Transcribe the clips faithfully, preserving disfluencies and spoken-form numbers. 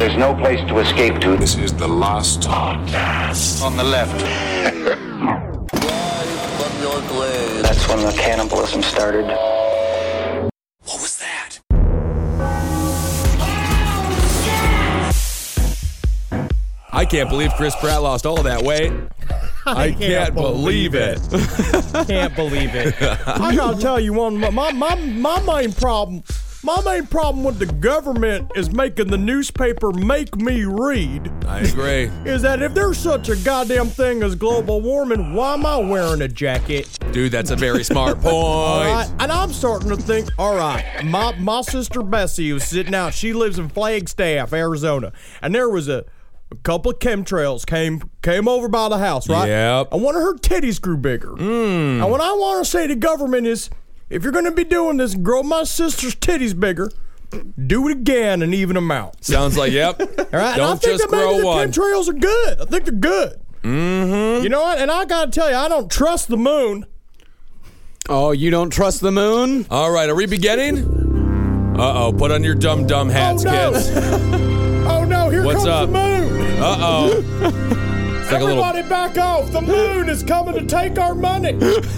There's no place to escape to. This is the last podcast. On the left. That's when the cannibalism started. What was that? I can't believe Chris Pratt lost all that weight. I, I can't, can't believe, believe it. it. Can't believe it. I gotta tell you one. My my my main problem. My main problem with the government is making the newspaper make me read. I agree. Is that if there's such a goddamn thing as global warming, why am I wearing a jacket? Dude, that's a very smart point. All right, and I'm starting to think, all right, my, my sister Bessie was sitting out. She lives in Flagstaff, Arizona. And there was a, a couple of chemtrails came came over by the house, right? Yep. And one of her titties grew bigger. Mm. And what I want to say to government is, if you're going to be doing this, grow my sister's titties bigger, do it again and even them out. Sounds like, yep. All right? Don't just grow maybe one. The chemtrails are good. I think they're good. Mm-hmm. You know what? And I got to tell you, I don't trust the moon. Oh, you don't trust the moon? All right, are we beginning? Uh-oh, put on your dumb, dumb hats, oh, no. kids. Oh, no, here What's comes up? the moon. Uh-oh. Like Everybody little... back off. The moon is coming to take our money.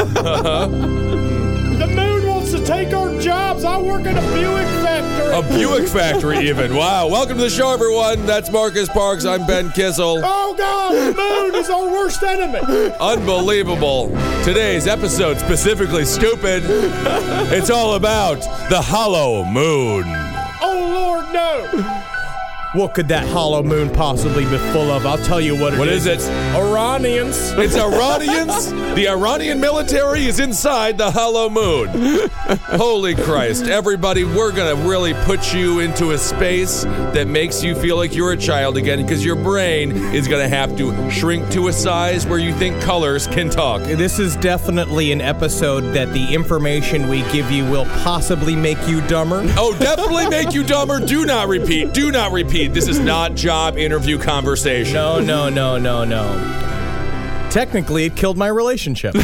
The moon wants to take our jobs. I work at a Buick factory. A Buick factory, even. Wow. Welcome to the show, everyone. That's Marcus Parks. I'm Ben Kissel. Oh, God. The moon is our worst enemy. Unbelievable. Today's episode, specifically stupid. It's all about the hollow moon. Oh, Lord, no. What could that hollow moon possibly be full of? I'll tell you what it what is. What is it? Iranians. It's Iranians? The Iranian military is inside the hollow moon. Holy Christ. Everybody, we're going to really put you into a space that makes you feel like you're a child again, because your brain is going to have to shrink to a size where you think colors can talk. This is definitely an episode that the information we give you will possibly make you dumber. Oh, definitely make you dumber. Do not repeat. Do not repeat. This is not job interview conversation. No, no, no, no, no. Technically, it killed my relationship.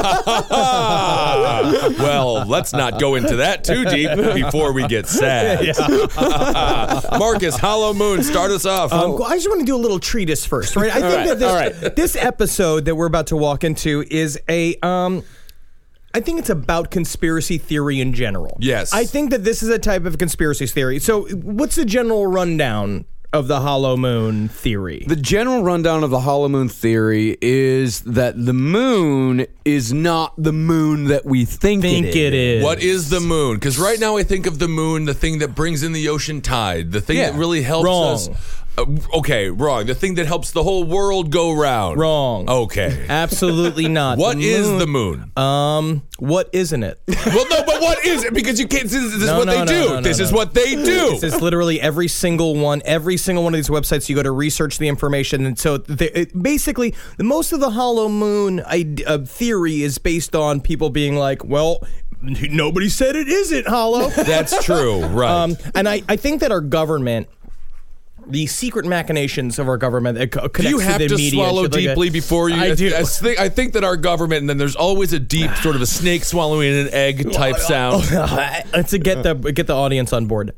Well, let's not go into that too deep before we get sad. Yeah. Marcus, hollow moon, start us off. Um, I just want to do a little treatise first, right? I think right, that this, all right. this episode that we're about to walk into is a... Um, I think it's about conspiracy theory in general. Yes. I think that this is a type of conspiracy theory. So what's the general rundown of the hollow moon theory? The general rundown of the hollow moon theory is that the moon is not the moon that we think, think it, it is. is. What is the moon? Because right now I think of the moon, the thing that brings in the ocean tide, the thing Yeah. that really helps Wrong. us. Uh, okay, wrong. The thing that helps the whole world go round. Wrong. Okay. Absolutely not. What the is moon, the moon? Um, what isn't it? Well, no, but what is it? Because you can't. This is No, what no, they no, do. no, no, this no. is what they do. This is literally every single one. Every single one of these websites, you go to research the information, and so they, it, basically, most of the hollow moon uh, theory is based on people being like, "Well, nobody said it isn't hollow." That's true, right? Um, and I, I think that our government. The secret machinations of our government that co- connects Do you have to to the media. swallow like deeply a, before you? I do. I, think, I think that our government, and then there's always a deep sort of a snake swallowing an egg type sound. to get the get the audience on board.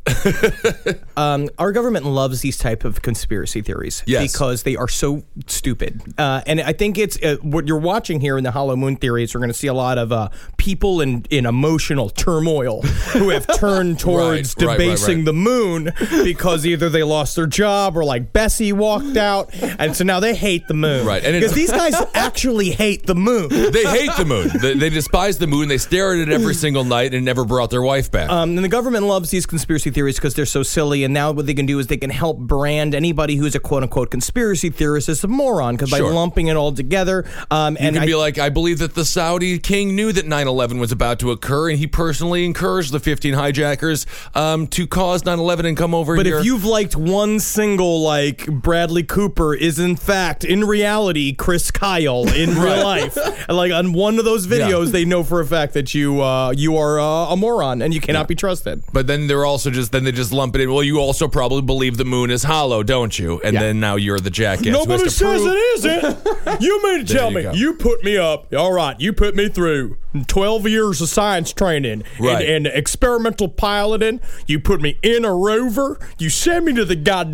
um, our government loves these type of conspiracy theories Yes. because they are so stupid. Uh, and I think it's uh, what you're watching here in the hollow moon theories. We're going to see a lot of uh, people in, in emotional turmoil who have turned towards Right, right, right, debasing right. the moon because either they lost their job or like Bessie walked out, and so now they hate the moon. Right, and because it's- these guys actually hate the moon. They hate the moon. They, they despise the moon. They stare at it every single night and never brought their wife back. Um, and the government loves these conspiracy theories because they're so silly. And now what they can do is they can help brand anybody who's a quote unquote conspiracy theorist as a moron because Sure. by lumping it all together. Um, you and can I, be like, I believe that the Saudi king knew that nine eleven was about to occur, and he personally encouraged the fifteen hijackers um, to cause nine eleven and come over but here. if you've liked one single like Bradley Cooper is in fact in reality Chris Kyle in real life, and like on one of those videos, Yeah. they know for a fact that you uh, you are uh, a moron and you cannot Yeah. be trusted. But then they're also just, then they just lump it in. Well, you also probably believe the moon is hollow, don't you? And Yeah. then now you're the jackass. who has Nobody to says prove- it isn't. You mean to There tell you me go. you put me up? All right, you put me through twelve years of science training Right. and, and experimental piloting. You put me in a rover. You sent me to the goddamn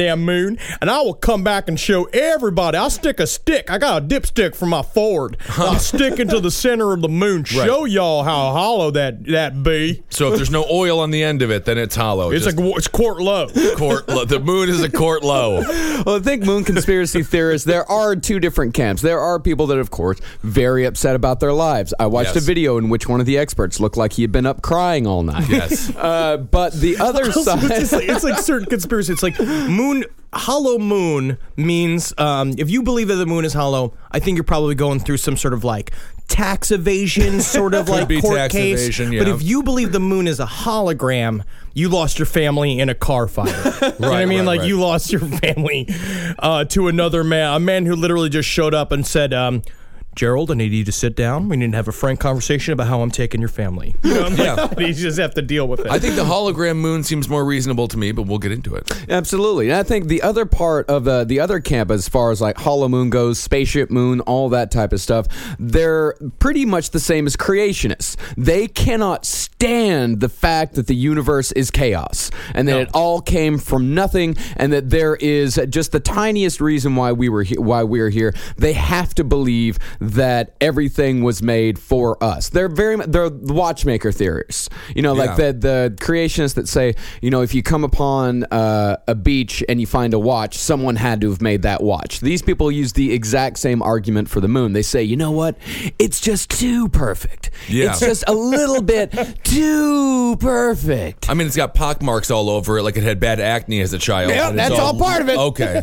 goddamn moon, and I will come back and show everybody. I'll stick a stick. I got a dipstick from my Ford. I'll stick into the center of the moon, show y'all how hollow that, that be. So if there's no oil on the end of it, then it's hollow. It's, Just a, it's quart low. quart low. The moon is a quart low. Well, I think moon conspiracy theorists, there are two different camps. There are people that, of course, very upset about their lives. I watched Yes. a video in which one of the experts looked like he had been up crying all night. Yes. Uh, but the other Also, side... it's, just like, it's like certain conspiracy. It's like moon, hollow moon means um, if you believe that the moon is hollow, I think you're probably going through some sort of like tax evasion sort of like be court tax case. evasion, yeah. But if you believe the moon is a hologram, you lost your family in a car fire. You know what I Right, mean? right, like right. you lost your family uh, to another man, a man who literally just showed up and said, um, Gerald, I need you to sit down. We need to have a frank conversation about how I'm taking your family. You know, Yeah. like, you just have to deal with it. I think the hologram moon seems more reasonable to me, but we'll get into it. Absolutely. And I think the other part of the, the other camp, as far as like Hollow Moon goes, Spaceship Moon, all that type of stuff, they're pretty much the same as creationists. They cannot stand the fact that the universe is chaos and that No. it all came from nothing and that there is just the tiniest reason why we were he- why we're here. They have to believe that everything was made for us. They're very they're watchmaker theorists. You know, like Yeah. the the creationists that say, you know, if you come upon uh, a beach and you find a watch, someone had to have made that watch. These people use the exact same argument for the moon. They say, you know what? It's just too perfect. Yeah. It's just a little bit too perfect. I mean, it's got pock marks all over it, like it had bad acne as a child. Yeah, and it's that's all part of it. Okay.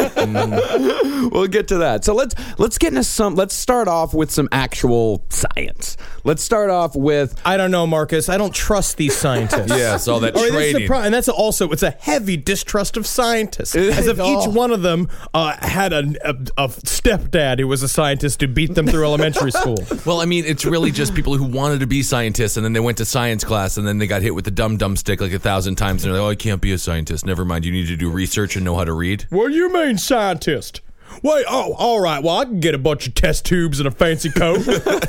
We'll get to that. So let's let's get into some. Let's start off with some actual science. Let's start off with I don't know, Marcus. I don't trust these scientists. Yes, all that Or this is the training. pro- and that's also it's a heavy distrust of scientists, It as is if each all- one of them uh, had a, a, a stepdad who was a scientist who beat them through elementary school. Well, I mean, it's really just people who wanted to be scientists, and then they went to science class, and then they got hit with the dumb dumb stick like a thousand times, and they're like, "Oh, I can't be a scientist. Never mind. You need to do research and know how to read." What do you mean, scientist? Wait, oh, all right. Well, I can get a bunch of test tubes and a fancy coat.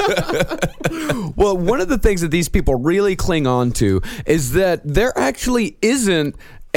Well, one of the things that these people really cling on to is that there actually isn't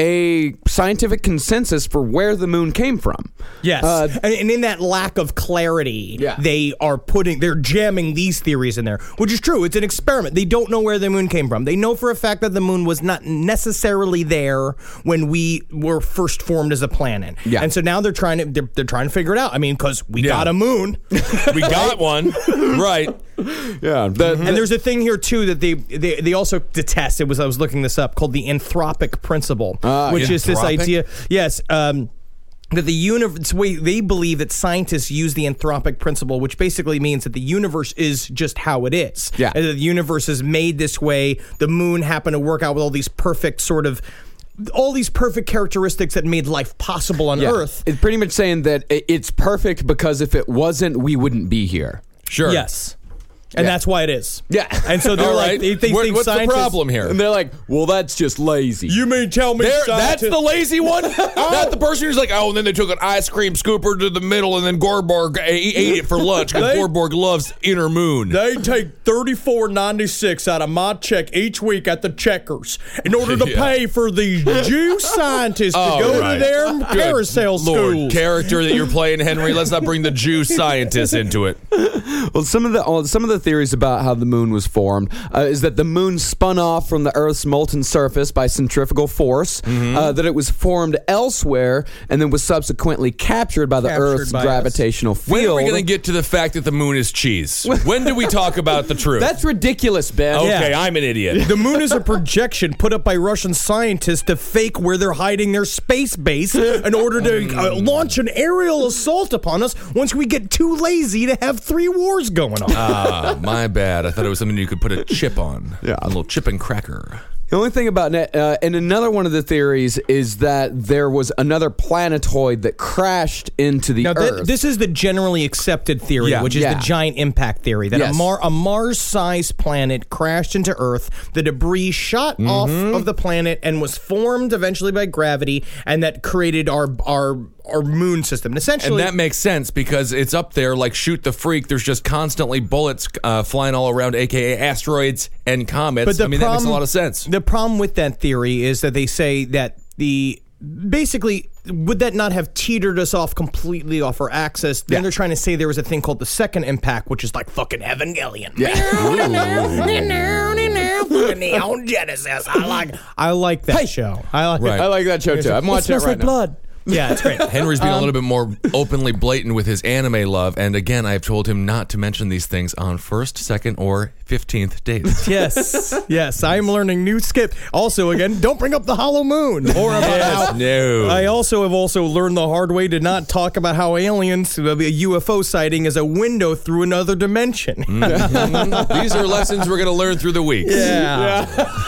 a scientific consensus for where the moon came from. Yes, Uh, and, and in that lack of clarity, Yeah. they are putting, they're jamming these theories in there, which is true. It's an experiment. They don't know where the moon came from. They know for a fact that the moon was not necessarily there when we were first formed as a planet. Yeah. And so now they're trying to, they're, they're trying to figure it out. I mean, because we Yeah. got a moon. We got one, right? Yeah. The, And there's a thing here too that they, they they also detest. It was I was looking this up called the anthropic principle, Ah, which is this Anthropic? idea. Yes. Um, that the universe, they believe that scientists use the anthropic principle, which basically means that the universe is just how it is. Yeah. And that the universe is made this way. The moon happened to work out with all these perfect sort of, all these perfect characteristics that made life possible on yeah. Earth. It's pretty much saying that i- it's perfect because if it wasn't, we wouldn't be here. Sure. Yes. And Yeah. that's why it is. Yeah. And so they're All like, right. they, they What- think what's the scientists- problem here? And they're like, well, that's just lazy. You mean tell me There, that's scientists- the lazy one? Not the person who's like, oh, and then they took an ice cream scooper to the middle, and then Gorborg ate, ate it for lunch because They- Gorborg loves inner moon. They take thirty-four ninety-six out of my check each week at the Checkers in order to Yeah. pay for these Jew scientists to Oh, go right. to their Good carousel Lord, schools. character that you're playing, Henry. Let's not bring the Jew scientists into it. Well, some of the uh, some of the theories about how the moon was formed uh, is that the moon spun off from the Earth's molten surface by centrifugal force, Mm-hmm. uh, that it was formed elsewhere, and then was subsequently captured by the Captured Earth's by us. gravitational When field. are we going to get to the fact that the moon is cheese? When do we talk about the truth? That's ridiculous, Ben. okay, Yeah. I'm an idiot. The moon is a projection put up by Russian scientists to fake where they're hiding their space base in order to uh, launch an aerial assault upon us once we get too lazy to have three wars going on. Ah, my bad. I thought it was something you could put a chip on. Yeah. A little chip and cracker. The only thing about it, uh, and another one of the theories is that there was another planetoid that crashed into the Now, th- Earth. this is the generally accepted theory, Yeah. which is Yeah. the giant impact theory, that Yes. a, Mar- a Mars-sized planet crashed into Earth, the debris shot off of the planet and was formed eventually by gravity, and that created our our our moon system. And essentially, And that makes sense because it's up there like shoot the freak. There's just constantly bullets uh, flying all around, a k a asteroids and comets. But the I mean, that makes a problem- lot of sense. The problem with that theory is that they say that the basically would that not have teetered us off completely off our axis? Then Yeah. they're trying to say there was a thing called the second impact, which is like fucking Evangelion. Yeah. Fucking Neon Genesis. I like I like that Hey. show. I like Right. I like that show too. I'm it watching it smells right like now. blood. Yeah, it's great. Henry's being Um, a little bit more openly blatant with his anime love, and again, I've told him not to mention these things on first, second, or fifteenth dates. Yes, yes, I'm learning new skip. Also, again, don't bring up the Hollow Moon or about Yes, how. no. I also have also learned the hard way to not talk about how aliens, a U F O sighting, is a window through another dimension. These are lessons we're going to learn through the week. Yeah.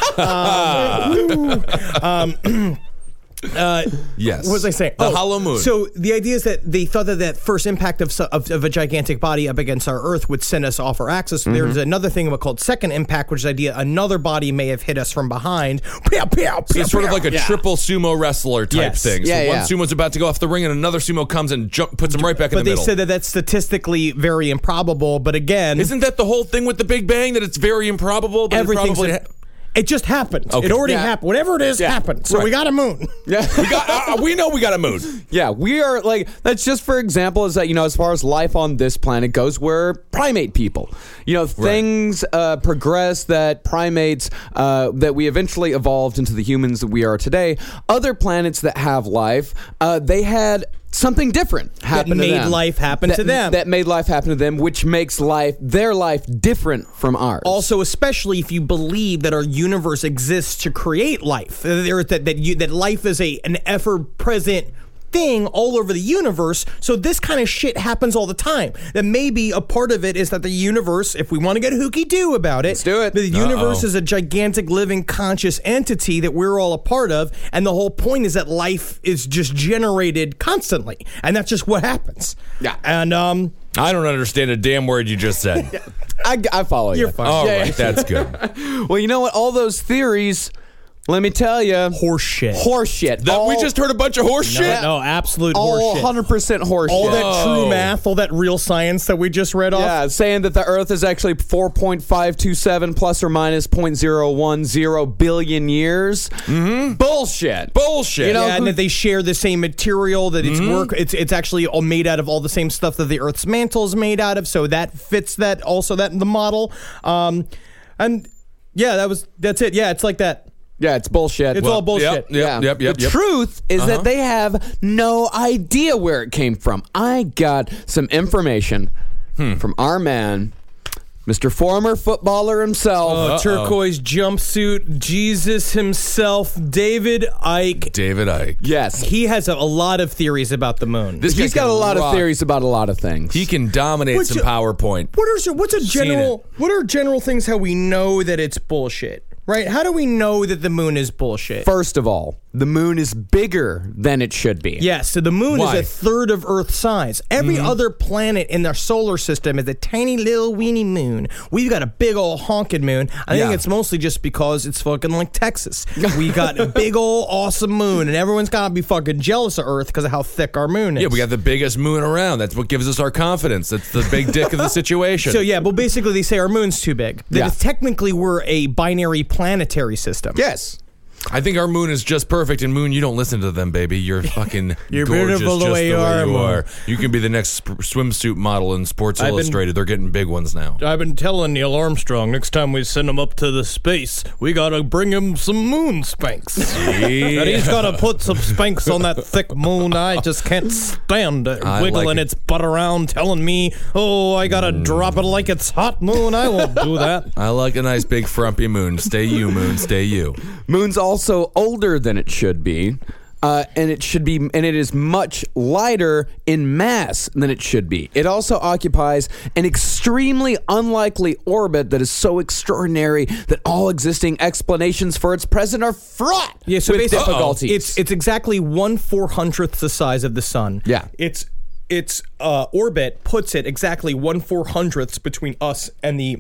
um, Uh, Yes. What was I saying? The Hollow Moon. So the idea is that they thought that that first impact of, su- of of a gigantic body up against our Earth would send us off our axis. Mm-hmm. There's another thing called second impact, which is the idea another body may have hit us from behind. Pew, pew, So pew, it's sort of pew. like a triple sumo wrestler type Yes. thing. So Yeah, one yeah. sumo's about to go off the ring, and another sumo comes and jump, puts him right back in But the they middle. said that that's statistically very improbable. But again, Isn't that the whole thing with the Big Bang, that it's very improbable? But everything's. it probably ha- It just happened. Okay. It already Yeah. happened. Whatever it is, Yeah. happened. So Right. we got a moon. Yeah. we got. Uh, we know we got a moon. Yeah, we are like, that's just for example, is that, you know, as far as life on this planet goes, we're primate people. You know, things uh, progress that primates, uh, that we eventually evolved into the humans that we are today. Other planets that have life, uh, they had something different happen to made them. life happen That- to them. That made life happen to them, which makes life, their life, different from ours. Also, especially if you believe that our universe exists to create life, there that that you, that life is a an ever present thing all over the universe. So this kind of shit happens all the time. That maybe a part of it is that the universe, if we want to get hooky doo about it, Let's do it. The universe Uh-oh. is a gigantic living conscious entity that we're all a part of, and the whole point is that life is just generated constantly, and that's just what happens. Yeah. and um. I don't understand a damn word you just said. I, I follow you. You're fine. All Yeah, right, yeah. that's good. Well, you know what? All those theories, let me tell you, Horse shit. horse shit. That, we All- just heard a bunch of horse No, shit. no, absolute all horse one shit. hundred percent horse All shit. that true Whoa. math, all that real science that we just read off. Yeah, saying that the Earth is actually four point five two seven plus or minus zero point zero one zero billion years. Mm-hmm. Bullshit. Bullshit. You know, Yeah, and that they share the same material. That it's work. It's it's actually all made out of all the same stuff that the Earth's mantle is made out of. So that fits that also that in the model. Um, and yeah, that was that's it. Yeah, it's like that. yeah, it's bullshit. It's all bullshit. Yep, yep, yep, yep. the yep. truth is Uh-huh. that they have no idea where it came from. I got some information Hmm. from our man, Mister Former Footballer himself. Uh, turquoise jumpsuit, Jesus himself, David Icke. David Icke. yes. He has a, a lot of theories about the moon. This He's guy got a can lot rock. of theories about a lot of things. He can dominate What's some your- PowerPoint. What are what's a Seen general what are general things how we know that it's bullshit? Right? How do we know that the moon is bullshit? First of all, the moon is bigger than it should be. Yes, so the moon Why? is a third of Earth's size. Every Mm-hmm. other planet in our solar system is a tiny little weeny moon. We've got a big old honking moon. I Yeah. think it's mostly just because it's fucking like Texas. We got a big old awesome moon, and everyone's got to be fucking jealous of Earth because of how thick our moon is. Yeah, we got the biggest moon around. That's what gives us our confidence. That's the big dick of the situation. So yeah, but basically they say our moon's too big. That Yeah. it's technically we're a binary planetary system. Yes. I think our moon is just perfect. And moon, you don't listen to them, baby. You're fucking You're gorgeous beautiful the just way you are, you Moon. are. You can be the next sp- swimsuit model in Sports I've been- Illustrated. They're getting big ones now. I've been telling Neil Armstrong next time we send him up to the space, we gotta bring him some moon spanks. That he's gotta put some spanks on that thick moon. I just can't stand it. I Wiggling like it. its butt around, telling me, oh, I gotta drop it like it's hot, moon. I won't do that. I like a nice big frumpy moon. Stay you, moon. Stay you. Moon's also older than it should be. Uh, and it should be, and it is much lighter in mass than it should be. It also occupies an extremely unlikely orbit that is so extraordinary that all existing explanations for its presence are fraught Yeah, so with basically, difficulties. it's it's exactly one four hundredth the size of the sun. Yeah. It's its uh, orbit puts it exactly one four hundredths between us and the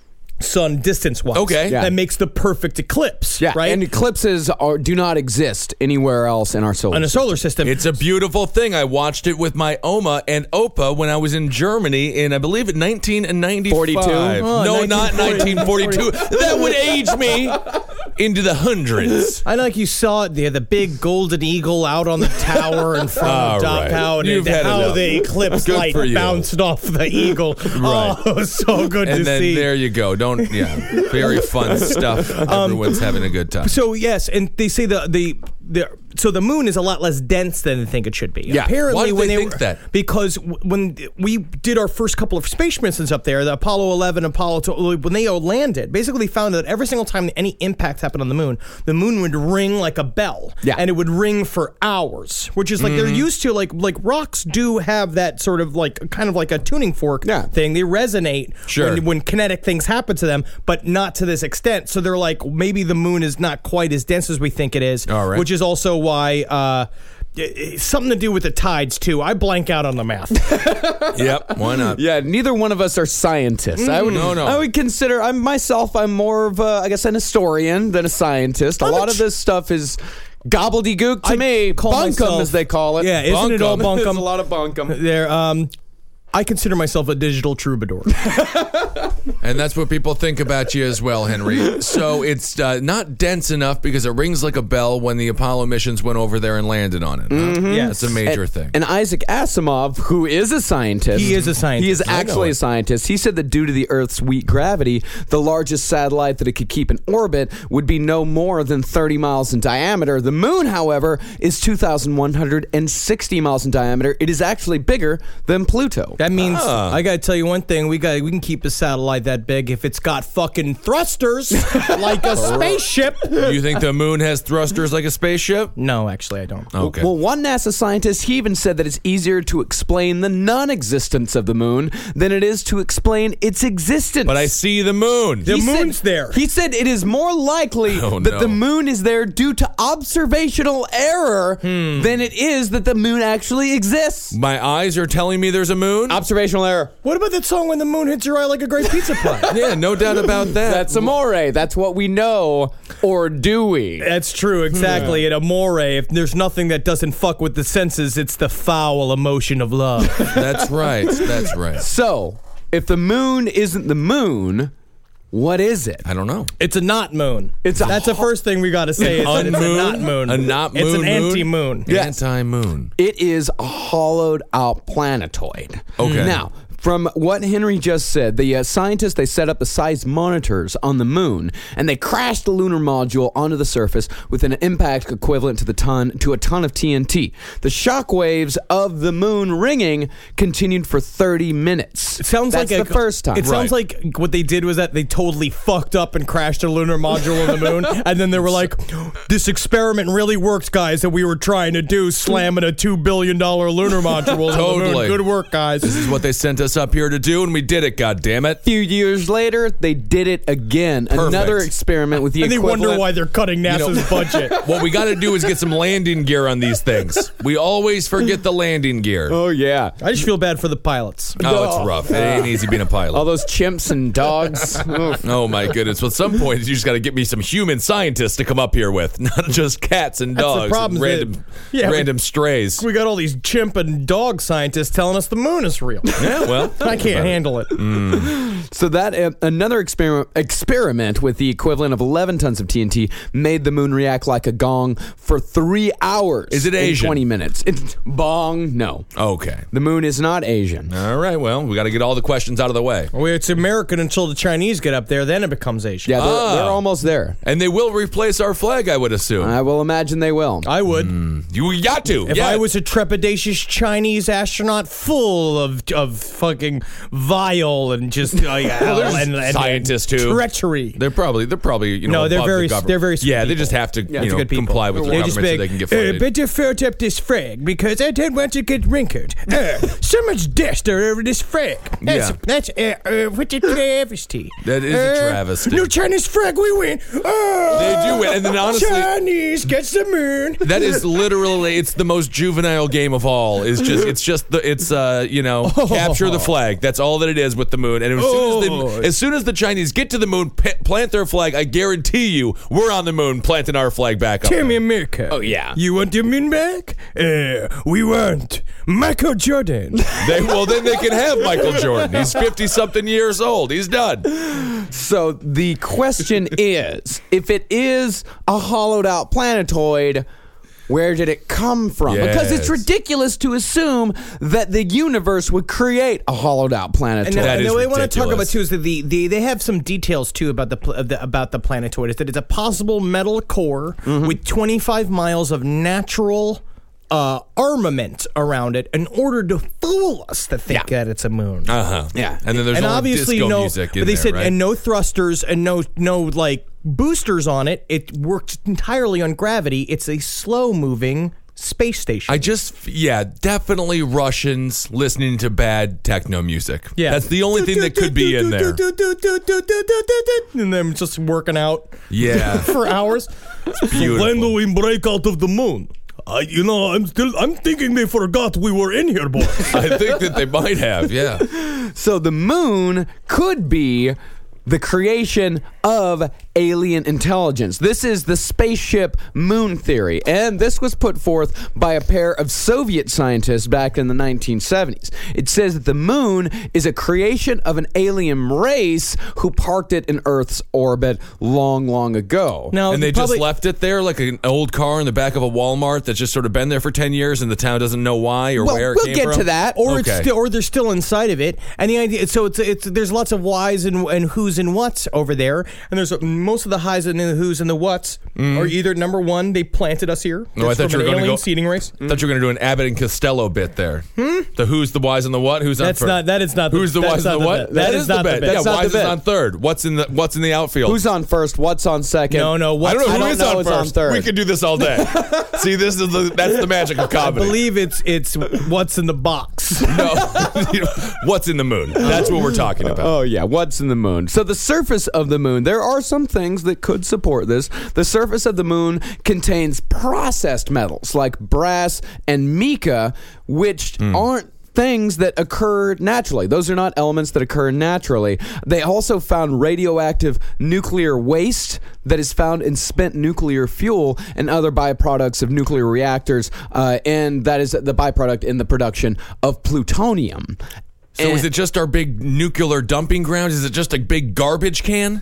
sun distance wise. Okay. Yeah. That makes the perfect eclipse. yeah, Right. and eclipses are do not exist anywhere else in our solar in a system. solar system. It's a beautiful thing. I watched it with my Oma and Opa when I was in Germany in, I believe, nineteen ninety-five. forty-two? Oh, no, not nineteen forty-two. That would age me. into the hundreds. I like you saw it there, the big golden eagle out on the tower in front All of Doc right. Howe, and You've had how enough. the eclipse Good light for you. bounced off the eagle. Right. Oh, so good And to then see. there you go. Don't, yeah. Very fun stuff. Everyone's having a good time. So yes, and they say the the the so the moon is a lot less dense than they think it should be. Yeah. Apparently, Why do when they they think were, that? Because w- when we did our first couple of space missions up there, the Apollo eleven, Apollo twelve, when they all landed, basically found that every single time any impact happened on the moon, the moon would ring like a bell, Yeah. and it would ring for hours, which is like Mm-hmm. they're used to. Like like rocks do have that sort of like kind of like a tuning fork Yeah. thing. They resonate Sure. when, when kinetic things happen to them, but not to this extent. So they're like, maybe the moon is not quite as dense as we think it is, All right. which is also why uh, it- something to do with the tides too. I blank out on the math. Yep. Why not? Yeah, neither one of us are scientists. I would, No, no. I would consider. I'm myself. I'm more of, a, I guess, an historian than a scientist. A I'm a lot of tr- this stuff is gobbledygook to I me. call Bunkum, myself- as they call it. Yeah, isn't it all Bunkum. There's bunkum? a lot of bunkum. There, um, I consider myself a digital troubadour. And that's what people think about you as well, Henry. So it's uh, not dense enough because it rings like a bell when the Apollo missions went over there and landed on it. Huh? Yes. That's a major thing. And Isaac Asimov, who is a scientist, He is a scientist. He is I know actually it. a scientist. He said that due to the Earth's weak gravity, the largest satellite that it could keep in orbit would be no more than thirty miles in diameter. The moon, however, is two thousand one hundred sixty miles in diameter. It is actually bigger than Pluto. That means Ah. I gotta tell you one thing: we got we can keep a satellite that big if it's got fucking thrusters like a spaceship. You think the moon has thrusters like a spaceship? No, actually, I don't. Okay. Well, one NASA scientist, he even said that it's easier to explain the non-existence of the moon than it is to explain its existence. But I see the moon. The He said- moon's there. He said it is more likely Oh, that no. the moon is there due to observational error than it is that the moon actually exists. My eyes are telling me there's a moon? Observational error. What about that song when the moon hits your eye like a great pizza pie? Yeah, no doubt about that. That's amore. That's what we know. Or do we? That's true, exactly. At Amore, if there's nothing that doesn't fuck with the senses, it's the foul emotion of love. That's right. That's right. So, if the moon isn't the moon, what is it? I don't know. It's a not moon. It's a That's the first thing we got to say. Is that it's a Unmoon? not moon. A not It's moon an moon? anti-moon. Yes. Anti-moon. It is a hollowed out planetoid. Okay. Now, from what Henry just said, the uh, scientists, they set up the size monitors on the moon, and they crashed the lunar module onto the surface with an impact equivalent to the ton to a ton of T N T. The shock waves of the moon ringing continued for thirty minutes. It sounds That's like the a, first time. It sounds like what they did was that they totally fucked up and crashed a lunar module on the moon, and then they were like, "This experiment really worked, guys. That we were trying to do, slamming a two billion dollar lunar module on the moon. Totally. Good work, guys." This is what they sent us up here to do, and we did it, goddammit. A few years later, they did it again. Perfect. Another experiment with the And they equivalent. wonder why they're cutting NASA's know- budget. What we got to do is get some landing gear on these things. We always forget the landing gear. Oh yeah. I just feel bad for the pilots. Oh, it's rough. It ain't easy being a All pilot. those chimps and dogs. Oof. Oh my goodness. Well, at some point, you just got to get me some human scientists to come up here with, not just cats and That's the dogs problem, and is random, that- yeah, we- random strays. We got all these chimp and dog scientists telling us the moon is real. Yeah, well, I can't handle it. So that uh, another experiment experiment with the equivalent of eleven tons of T N T made the moon react like a gong for three hours. Is it and Asian? Twenty minutes. It's bong. No, okay. the moon is not Asian. All right. Well, we got to get all the questions out of the way. Well, it's American until the Chinese get up there, then it becomes Asian. Yeah, they're, Ah. they're almost there. And they will replace our flag, I would assume. I will imagine they will. I would. you got to. If yeah. I was a trepidatious Chinese astronaut full of of fucking vile and just uh, there's and, and, scientists, and too. treachery. They're probably they're probably you know No, they're above the very- government. they're very sweet yeah they people. just have to Yeah, you it's know good people. comply with the They government just so beg, they can get uh, funded. better fill up this frag because I don't want to get wrinkled. Uh, so much dust all over this frag. That's Yeah. that's uh, uh, what's a travesty. That is a Uh, travesty. No Chinese frag, we win. Oh, They do win, and then honestly- Chinese gets the moon. That is literally it's the most juvenile game of all. Is just it's just the it's uh you know capture the the flag. That's all that it is with the moon. And as, Oh. soon, as, the, as soon as the Chinese get to the moon, p- plant their flag, I guarantee you, we're on the moon planting our flag back up. Timmy America. Oh, yeah. You want your moon back? Uh, we want Michael Jordan. They, well, then they can have Michael Jordan. He's fifty-something years old. He's done. So the question is, if it is a hollowed out planetoid, where did it come from? Yes. Because it's ridiculous to assume that the universe would create a hollowed out planetoid. And, That and is what I want to talk ridiculous. about too is that the, the they have some details too about the, pl- of the about the planetoid. Is that it's a possible metal core Mm-hmm. with twenty-five miles of natural uh, armament around it in order to fool us to think that it's a moon. Uh huh. Yeah. And then there's and only obviously disco no, music in but they there, said right? and no thrusters and no no like boosters on it. It works entirely on gravity. It's a slow moving space station. I just, yeah, definitely Russians listening to bad techno music. Yeah. That's the only thing that could be in there. And them just working out Yeah. for hours. Beautiful. When do we break out of the moon? I, you know, I'm still, I'm thinking they forgot we were in here, boy. I think that they might have, yeah. So the moon could be the creation of alien intelligence. This is the spaceship moon theory, and this was put forth by a pair of Soviet scientists back in the nineteen seventies. It says that the moon is a creation of an alien race who parked it in Earth's orbit long, long ago. Now, And they probably- just left it there like an old car in the back of a Walmart that's just sort of been there for ten years and the town doesn't know why or Well, where it we'll came get from? to that. Or it's Okay. still, or they're still inside of it, and the idea. So it's it's there's lots of whys and and who's and what's over there, and there's a, most of the highs and the who's and the whats are either number one, they planted us here. No, I That's thought from you an were going to alien go. seeding race. I thought you were going to do an Abbott and Costello bit there. Hmm? The who's, the whys, and the what? Who's on That's first? not. That is not. Who's the that's whys not and the what? bit. That is not the bit. Yeah, That's not whys the is bit. on third. What's in the What's in the outfield? Who's on first? What's on second? No, no. I What's, don't know I who don't is know on who's first. on third. We could do this all day. See, this is the that's the magic of I comedy. believe it's it's what's in the box. No, what's in the moon? That's what we're talking about. Oh, yeah. What's in the moon? So, the surface of the moon, there are some things that could support this. The surface of the moon contains processed metals like brass and mica, which aren't things that occur naturally. Those are not elements that occur naturally. They also found radioactive nuclear waste that is found in spent nuclear fuel and other byproducts of nuclear reactors, uh, and that is the byproduct in the production of plutonium. So And- is it just our big nuclear dumping ground? Is it just a big garbage can?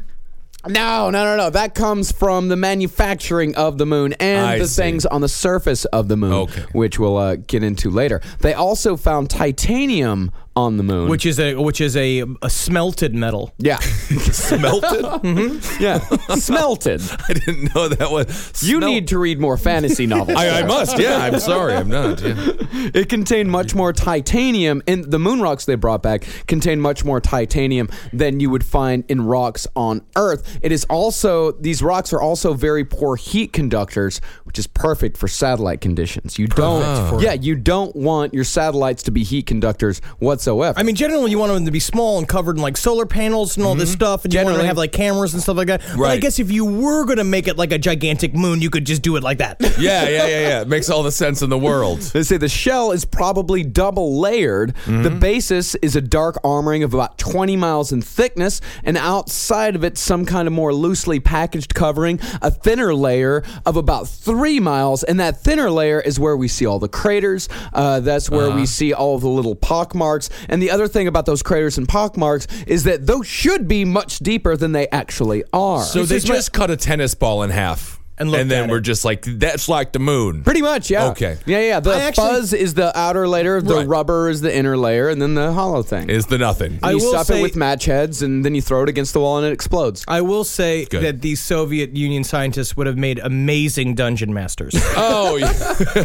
No, no, no, no. That comes from the manufacturing of the moon and I the see. things on the surface of the moon, Okay. which we'll uh, get into later. They also found titanium on the moon. which is a which is a, a smelted metal. yeah, Smelted? yeah, smelted. I didn't know that was. You smel- need to read more fantasy novels. I, I must. Yeah, I'm sorry. I'm not. Yeah. It contained much more titanium, and the moon rocks they brought back contain much more titanium than you would find in rocks on Earth. It is also, these rocks are also very poor heat conductors, which is perfect for satellite conditions. You don't, yeah, you don't want your satellites to be heat conductors whatsoever. I mean, generally, you want them to be small and covered in like solar panels and all this stuff, and you want them to Generally. have like cameras and stuff like that. But I Right. guess if you were going to make it like a gigantic moon, you could just do it like that. Yeah, yeah, yeah, yeah. It makes all the sense in the world. They say the shell is probably double layered. The basis is a dark armoring of about twenty miles in thickness, and outside of it, some kind of more loosely packaged covering, a thinner layer of about three miles. And that thinner layer is where we see all the craters. Uh, that's where we see all of the little pockmarks. And the other thing about those craters and pockmarks is that those should be much deeper than they actually are. So This they is my- just cut a tennis ball in half. And looked then at we're it. just like, that's like the moon. Pretty much, yeah. Okay. Yeah, yeah. The I actually- fuzz is the outer layer, the Right. rubber is the inner layer, and then the hollow thing. Is the nothing. I you will stuff say- it with match heads, and then you throw it against the wall, and it explodes. I will say Good. that these Soviet Union scientists would have made amazing dungeon masters. Oh, yeah.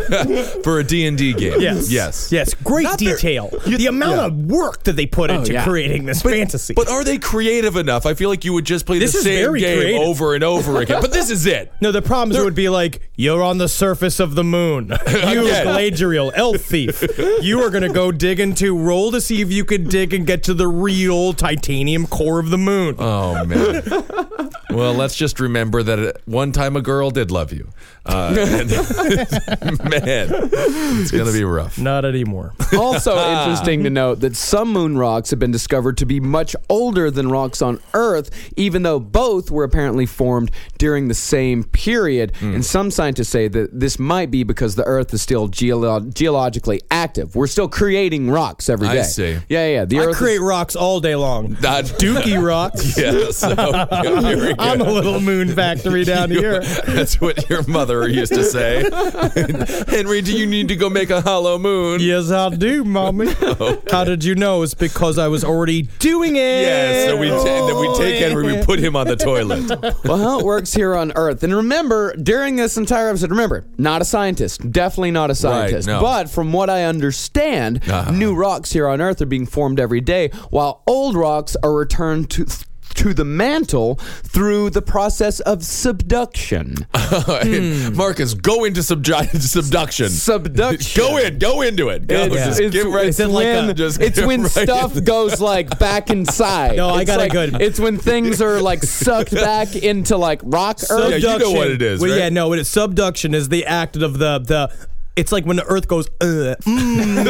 For a D and D game. Yes. Yes. Great detail. the amount of work that they put into yeah. creating this fantasy. But are they creative enough? I feel like you would just play This the is same very game creative. over and over again. But this is it. no, the problems would be like, you're on the surface of the moon. You, Again. Galadriel, elf thief. You are going to go dig into, roll to see if you could dig and get to the real titanium core of the moon. Oh, man. Well, let's just remember that at one time a girl did love you. Uh, and man, it's going to be rough. Not anymore. Also interesting to note that some moon rocks have been discovered to be much older than rocks on Earth, even though both were apparently formed during the same period. Mm. And some scientists say that this might be because the Earth is still geolo- geologically active. We're still creating rocks every day. I see. Yeah, yeah. The I Earth create is- rocks all day long. Uh, Dookie rocks. Yeah, so here we I'm go. a little moon factory down here. That's what your mother used to say. Henry, do you need to go make a hollow moon? Yes, I do, Mommy. Okay. How did you know? It's because I was already doing it. Yeah, so we, ta- then we take Henry, we put him on the toilet. Well, how it works here on Earth. And remember, during this entire episode, remember, not a scientist. Definitely not a scientist. Right, no. But from what I understand, Uh-huh. new rocks here on Earth are being formed every day, while old rocks are returned to to the mantle through the process of subduction. hmm. Marcus, go into subju- subduction. Subduction. Go in, go into it. Go. It's, Just it's, get right it's to like when, a- just it's get when right stuff in. goes like back inside. No, I It's got it like, good. It's when things are like sucked back into like rock earth. Yeah, you know what it is, Well, right? yeah, no, it's subduction is the act of the the. It's like when the Earth goes. Uh, mm,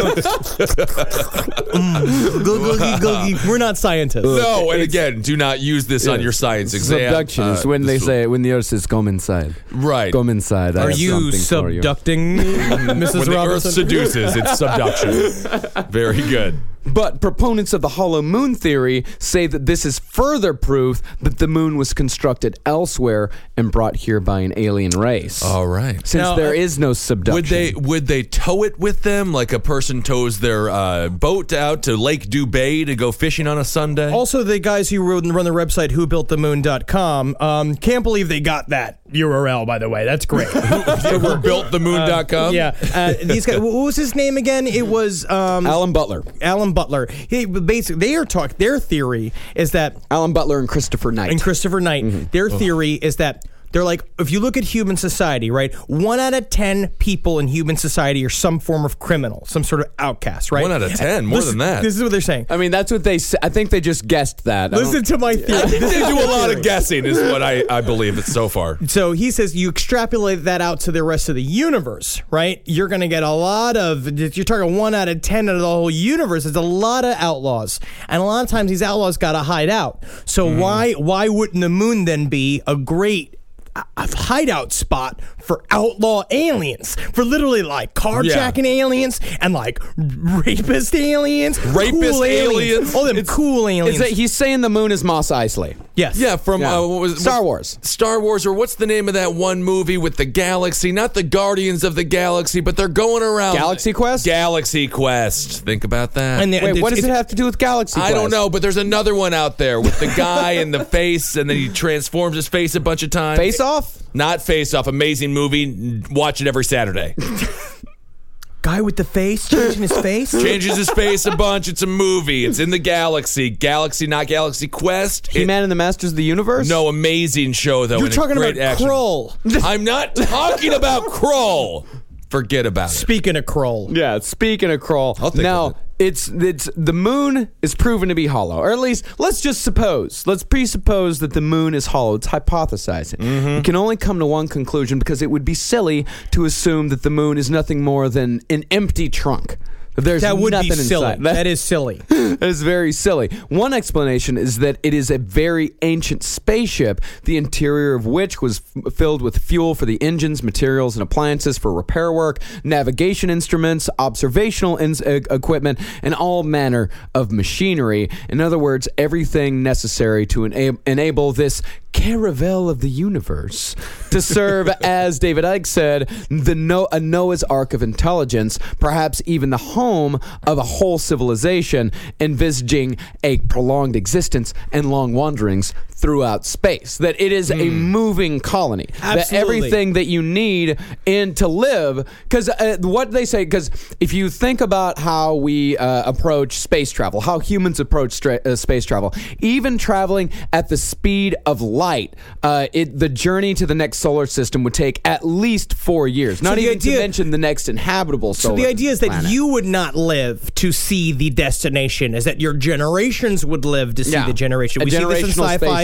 mm, go, go, go, go. We're not scientists. No, and again, do not use this on your science exam. Subduction is Uh, when they this- say when the earth says come inside. Right. Come inside. I Are have you something for you. subducting Missus When the earth Robinson? seduces, it's subduction. Very good. But proponents of the hollow moon theory say that this is further proof that the moon was constructed elsewhere and brought here by an alien race. All right. Since Now, there uh, is no subduction. Would they would they tow it with them like a person tows their uh, boat out to Lake Dubay to go fishing on a Sunday? Also, the guys who run run the website who built the moon dot com um, can't believe they got that U R L, by the way. That's great. Who built the moon dot com? Yeah. Uh, these guys, what was his name again? It was um, Alan Butler. Alan Butler. He basically they are talk. Their theory is that, Alan Butler and Christopher Knight. and Christopher Knight. Mm-hmm. Their theory is that. They're like, if you look at human society, right? One out of ten people in human society are some form of criminal, some sort of outcast, right? One out of ten, more Listen- than that. This is what they're saying. I mean, that's what they say. I think they just guessed that. I don't- Listen to my theory. They do a lot of guessing, is what I, I believe it's so far. So he says you extrapolate that out to the rest of the universe, right? You're going to get a lot of, you're talking one out of ten out of the whole universe. It's a lot of outlaws. And a lot of times these outlaws got to hide out. So Mm. why why wouldn't the moon then be a great a hideout spot for outlaw aliens, for literally like carjacking aliens and like rapist aliens, Rapist cool aliens? all them It's- cool aliens. Is that he's saying the moon is Mos Eisley? yes, Yeah, from Yeah. Uh, what was Star what- Wars. Star Wars, or what's the name of that one movie with the galaxy? Not the Guardians of the Galaxy, but they're going around. Galaxy Quest? Galaxy Quest. Think about that. And the- Wait, it's- what does it it's- have to do with Galaxy I Quest? don't know, but there's another one out there with the guy in the face, and then he transforms his face a bunch of times. Face Off? Not Face Off. Amazing movie. Watch it every Saturday. Guy with the face changing his face. Changes his face a bunch. It's a movie. It's in the galaxy. Galaxy, not Galaxy Quest. It- He-Man and the Masters of the Universe? no, amazing show though. You're and a talking great about action. Kroll. I'm not talking about Kroll. Forget about it. Speaking of Kroll, Yeah, speaking of Kroll, I'll think now of it. it's it's the moon is proven to be hollow, or at least let's just suppose, let's presuppose that the moon is hollow. It's hypothesizing. Mm-hmm. You can only come to one conclusion because it would be silly to assume that the moon is nothing more than an empty trunk. There's that would nothing be silly. inside. That is silly. That is very silly. One explanation is that it is a very ancient spaceship, the interior of which was f- filled with fuel for the engines, materials, and appliances for repair work, navigation instruments, observational ins- uh, equipment, and all manner of machinery. In other words, everything necessary to ena- enable this caravel of the universe to serve, as David Icke said, the no- a Noah's Ark of intelligence, perhaps even the home of a whole civilization, envisaging a prolonged existence and long wanderings throughout space. That it is a moving colony. That Absolutely. everything that you need in to live, because uh, what they say, because if you think about how we uh, approach space travel, how humans approach stra- uh, space travel, even traveling at the speed of light, uh, it, the journey to the next solar system would take at least four years. Not the even idea- to mention the next inhabitable So solar the idea is that planet. you would not live to see the destination, is that your generations would live to see Yeah. the generation. A We see this in generational sci-fi. spaceship.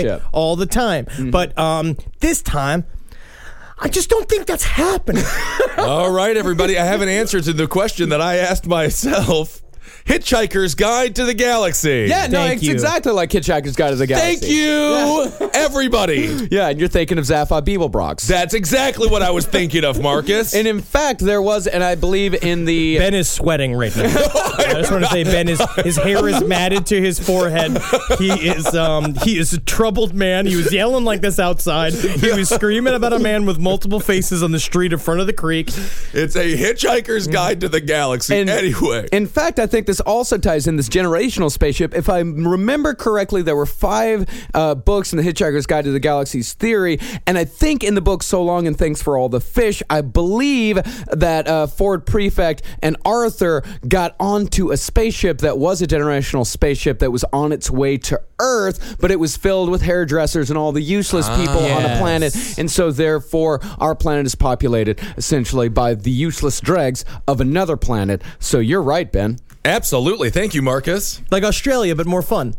spaceship. all the time. Mm-hmm. But um, this time, I just don't think that's happening. All right, everybody. I have an answer to the question that I asked myself. Hitchhiker's Guide to the Galaxy. Yeah, no, Thank it's you. exactly like Hitchhiker's Guide to the Galaxy. Thank you, everybody. Yeah, and you're thinking of Zappa Beeblebrox. That's exactly what I was thinking of, Marcus. And in fact, there was, and I believe in the... Ben is sweating right now. I just want to say, Ben is his hair is matted to his forehead. He is um he is a troubled man. He was yelling like this outside. He was screaming about a man with multiple faces on the street in front of the creek. It's a Hitchhiker's Guide to the Galaxy. And anyway, in fact, I think this also ties in this generational spaceship. If I remember correctly, there were five uh, books in the Hitchhiker's Guide to the Galaxy's theory, and I think in the book So Long and Thanks for All the Fish, I believe that uh, Ford Prefect and Arthur got onto a spaceship that was a generational spaceship that was on its way to Earth, but it was filled with hairdressers and all the useless people yes. on the planet, and so therefore our planet is populated essentially by the useless dregs of another planet. So you're right, Ben. absolutely. Thank you, Marcus. Like Australia, but more fun.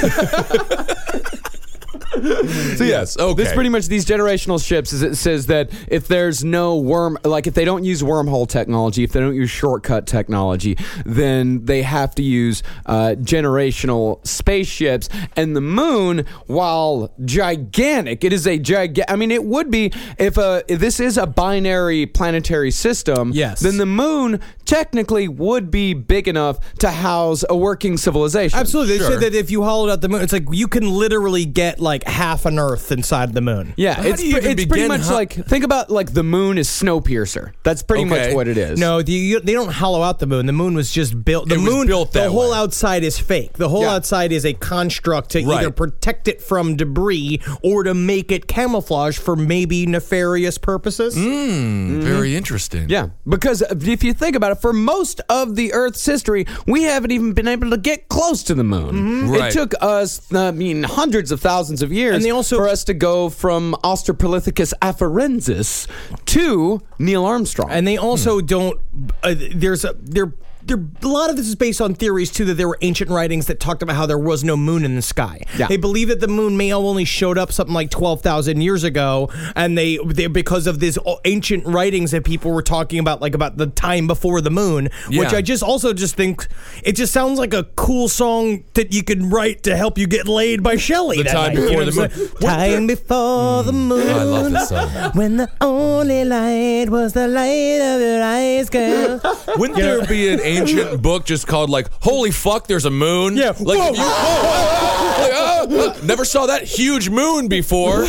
So yes, okay. This pretty much these generational ships is it says that if there's no worm, like if they don't use wormhole technology, if they don't use shortcut technology, then they have to use uh, generational spaceships. And the moon, while gigantic, it is a gigantic. I mean, it would be if a if this is a binary planetary system. Yes. Then the moon technically would be big enough to house a working civilization. Absolutely. They Sure. said that if you hollowed out the moon, it's like you can literally get like half an Earth inside the moon. Yeah, How it's do you pre- even it's pretty begin much ho- like think about like the moon is Snowpiercer. That's pretty Okay. much what it is. No, the, you, they don't hollow out the moon. The moon was just built. The It was moon, built the that whole way. outside is fake. The whole Yeah. outside is a construct to Right. either protect it from debris or to make it camouflage for maybe nefarious purposes. Mm, very interesting. Yeah, because if you think about it, for most of the Earth's history, we haven't even been able to get close to the moon. Right. It took us, I mean, hundreds of thousands of years And they also- for us to go from Australopithecus afarensis to Neil Armstrong. And they also don't. Uh, there's a there. There, a lot of this is based on theories too that there were ancient writings that talked about how there was no moon in the sky. Yeah. They believe that the moon may have only showed up something like twelve thousand years ago, and they, they because of these ancient writings that people were talking about, like about the time before the moon, which Yeah. I just also just think it just sounds like a cool song that you could write to help you get laid by Shelley. The that time night, you before know the what I'm moon. saying? Time before the moon. I love this song. When the only light was the light of your eyes, girl. Wouldn't there be an ancient book just called like "Holy fuck, there's a moon"? Yeah. Like, Whoa. if you, whoa, like, ah, ah, never saw that huge moon before.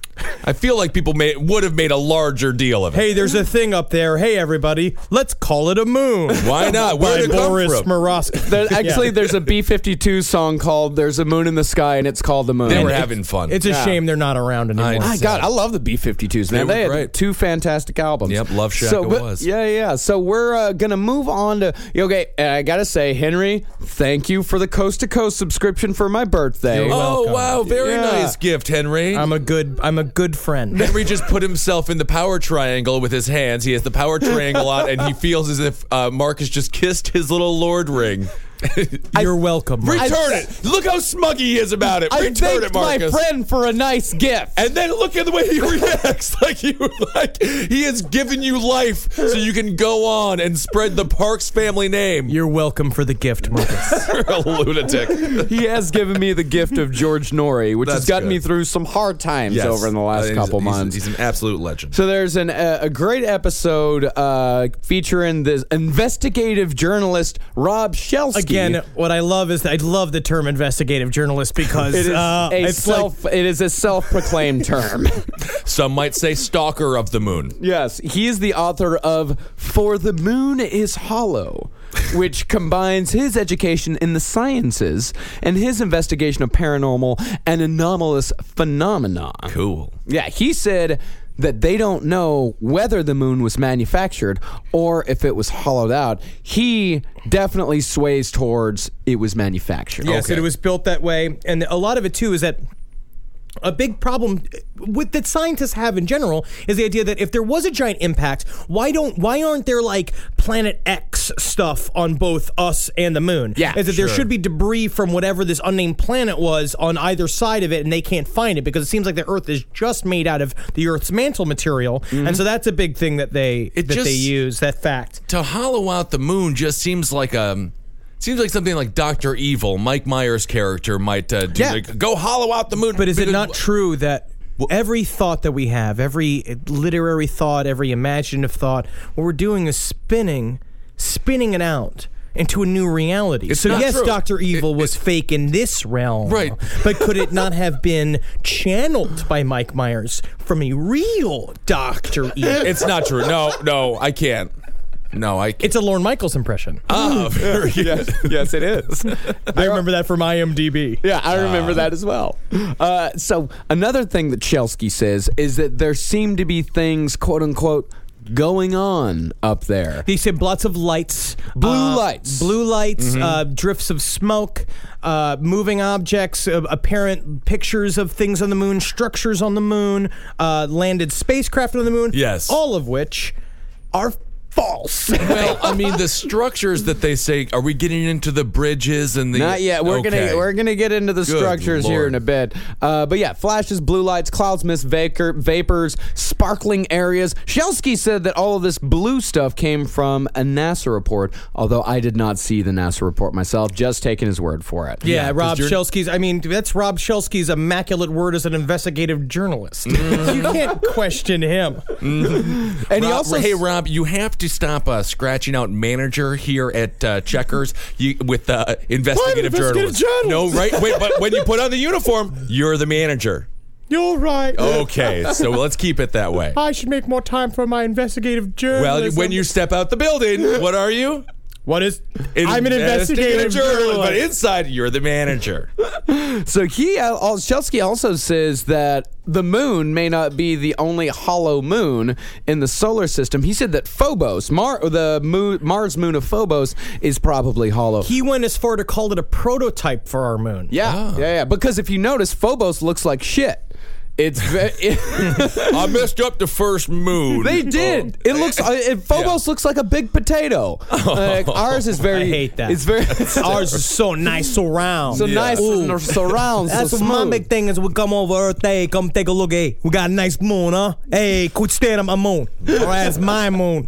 I feel like people may would have made a larger deal of it. Hey, there's a thing up there. Hey, everybody, let's call it a moon. Why not? By Where'd it come Boris from? Morosky. There, actually, Yeah. there's a B fifty-two song called "There's a Moon in the Sky" and it's called "The Moon." They were And having fun. It's a Yeah. shame they're not around anymore. I- My God, I love the B fifty-twos, man. They They, were had great. two fantastic albums. Yep, Love Shack so, it but- was. Yeah, yeah. So we're uh, gonna move on to okay. And I gotta say, Henry, thank you for the Coast to Coast subscription for my birthday. You're oh welcome. wow, very Yeah. nice gift, Henry. I'm a good. I'm a good friend. Henry just put himself in the power triangle with his hands. He has the power triangle on, and he feels as if uh, Marcus just kissed his little lord ring. You're welcome. Mark. Return it. Look how smuggy he is about it. I Return thanked it, my Marcus. friend for a nice gift. And then look at the way he reacts. Like you, like he has given you life, so you can go on and spread the Parks family name. You're welcome for the gift, Marcus. You're a lunatic. He has given me the gift of George Norrie, which has That's gotten good. me through some hard times Yes. over in the last Uh, he's- couple he's- months. He's an absolute legend. So there's an, uh, a great episode uh, featuring this investigative journalist Rob Shelsky. Again, what I love is that I love the term investigative journalist because it is uh, a it's like self. it is a self-proclaimed term. Some might say stalker of the moon. Yes, he is the author of "For the Moon is Hollow," which combines his education in the sciences and his investigation of paranormal and anomalous phenomena. Cool. Yeah, he said that they don't know whether the moon was manufactured or if it was hollowed out. He definitely sways towards it was manufactured. yes, Okay. it was built that way, and a lot of it too is that. A big problem with that scientists have in general is the idea that if there was a giant impact, why don't why aren't there like Planet X physics stuff on both us and the moon. Yeah, is that there sure. should be debris from whatever this unnamed planet was on either side of it, and they can't find it because it seems like the Earth is just made out of the Earth's mantle material, Mm-hmm. and so that's a big thing that they It that just- they use. That fact. To hollow out the moon just seems like a seems like something like Doctor Evil, Mike Myers' character might uh, do. Yeah. Like, go hollow out the moon. But is it Because- not true that every thought that we have, every literary thought, every imaginative thought, what we're doing is spinning, spinning it out into a new reality? It's So not yes, true. Doctor Evil It- was fake in this realm. Right. But could it not have been channeled by Mike Myers from a real Doctor Evil? It's not true. No, no, I can't. No, I can't. It's a Lorne Michaels impression. Ah, very good. Yes, it is. I remember that from I M D B. Yeah, I remember that as well. Uh, so another thing that Chelsky says is that there seem to be things, quote unquote, going on up there. He said lots of lights. Blue uh, lights. Blue lights, Mm-hmm. uh, drifts of smoke, uh, moving objects, uh, apparent pictures of things on the moon, structures on the moon, uh, landed spacecraft on the moon. Yes. All of which are false. Well, I mean, the structures that they say, are we getting into the bridges and the... Not yet. We're Okay. gonna we're gonna get into the Good structures here Lord. in a bit. Uh, but yeah, flashes, blue lights, clouds, mist, vapor, vapors, sparkling areas. Shelsky said that all of this blue stuff came from a NASA report. Although I did not see the NASA report myself, just taking his word for it. Yeah, 'cause Rob you're- Shelsky's. I mean, that's Rob Shelsky's immaculate word as an investigative journalist. Mm-hmm. You can't question him. And he Rob, also hey Rob, you have to stop uh, scratching out manager here at uh, Checkers you, with uh, investigative, investigative journalist. journalist. No, right? Wait, but when you put on the uniform, you're the manager. You're right. Okay, so let's keep it that way. I should make more time for my investigative Well, journalism. when you step out the building, what are you? What is? I'm an investigative journalist. but inside you're the manager. So he, uh, al- Shelsky also says that the moon may not be the only hollow moon in the solar system. He said that Phobos, Mar- the moon, Mars moon of Phobos, is probably hollow. He went as far to call it a prototype for our moon. yeah, yeah, yeah. Because if you notice, Phobos looks like shit. It's ve- it, I messed up the first moon. they did. It looks. Uh, it, Phobos looks like a big potato. Like, ours is very. I hate that. It's very. Ours is so nice, so round. so nice Ooh. and so round. That's so what my smooth. big thing is. We come over Earth, hey, come take a look. Hey, we got a nice moon, huh? Hey, quit staring at my moon. All right, it's my moon.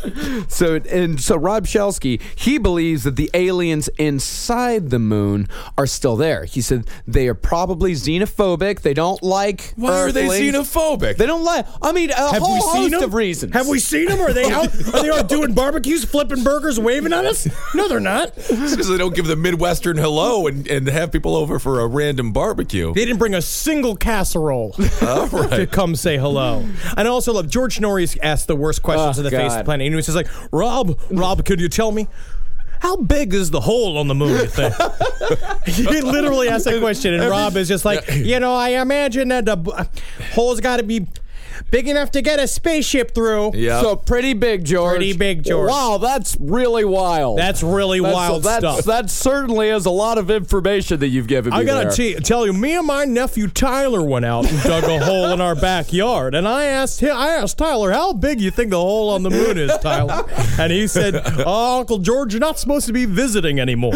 So and so Rob Shelsky, he believes that the aliens inside the moon are still there. He said they are probably xenophobic. They don't like Why are they Earthlings. xenophobic? They don't like. I mean, a Have whole we seen host them? of reasons. Have we seen them? Are they out? Are they out doing barbecues, flipping burgers, waving at us? No, they're not. Because they don't give the Midwestern hello and, and have people over for a random barbecue. They didn't bring a single casserole All to right. come say hello. And I also love George Norrie's asked the worst questions Oh, on the face of God. the planet. And he says like, Rob, Rob, could you tell me? How big is the hole on the moon, you think? He literally asked that question, and Rob is just like, you know, I imagine that the b- hole's got to be big enough to get a spaceship through. Yeah. So pretty big, George. Pretty big, George. Wow, that's really wild. That's really That's- wild that's, stuff. That certainly is a lot of information that you've given me I gotta there. t- tell you, me and my nephew Tyler went out and dug a hole in our backyard, and I asked him, I asked Tyler, how big you think the hole on the moon is, Tyler? And he said, oh, Uncle George, you're not supposed to be visiting anymore.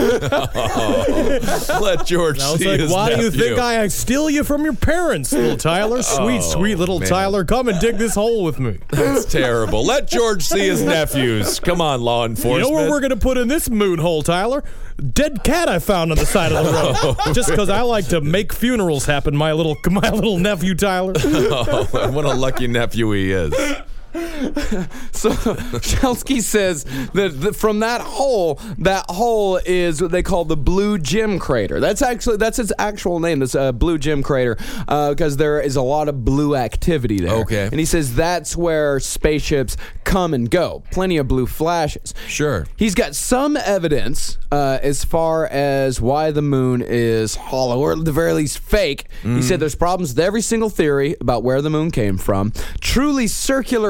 Let George I was see like, his why do you nephew. think I steal you from your parents, little Tyler? Sweet, Oh, sweet little man. Tyler, come and dig this hole with me. That's terrible. Let George see his nephews. Come on, law You enforcement. know where we're gonna put in this moon hole, Tyler? Dead cat I found on the side of the road. Just because I like to make funerals happen, my little my little nephew Tyler. Oh, what a lucky nephew he is. So Shelsky says that the, from that hole, that hole is what they call the Blue Gem Crater. That's actually that's its actual name. This uh, Blue Gem Crater because uh, there is a lot of blue activity there. Okay. And he says that's where spaceships come and go. Plenty of blue flashes. Sure. He's got some evidence uh, as far as why the moon is hollow, or at the very least fake. He said there's problems with every single theory about where the moon came from. Truly circular orbit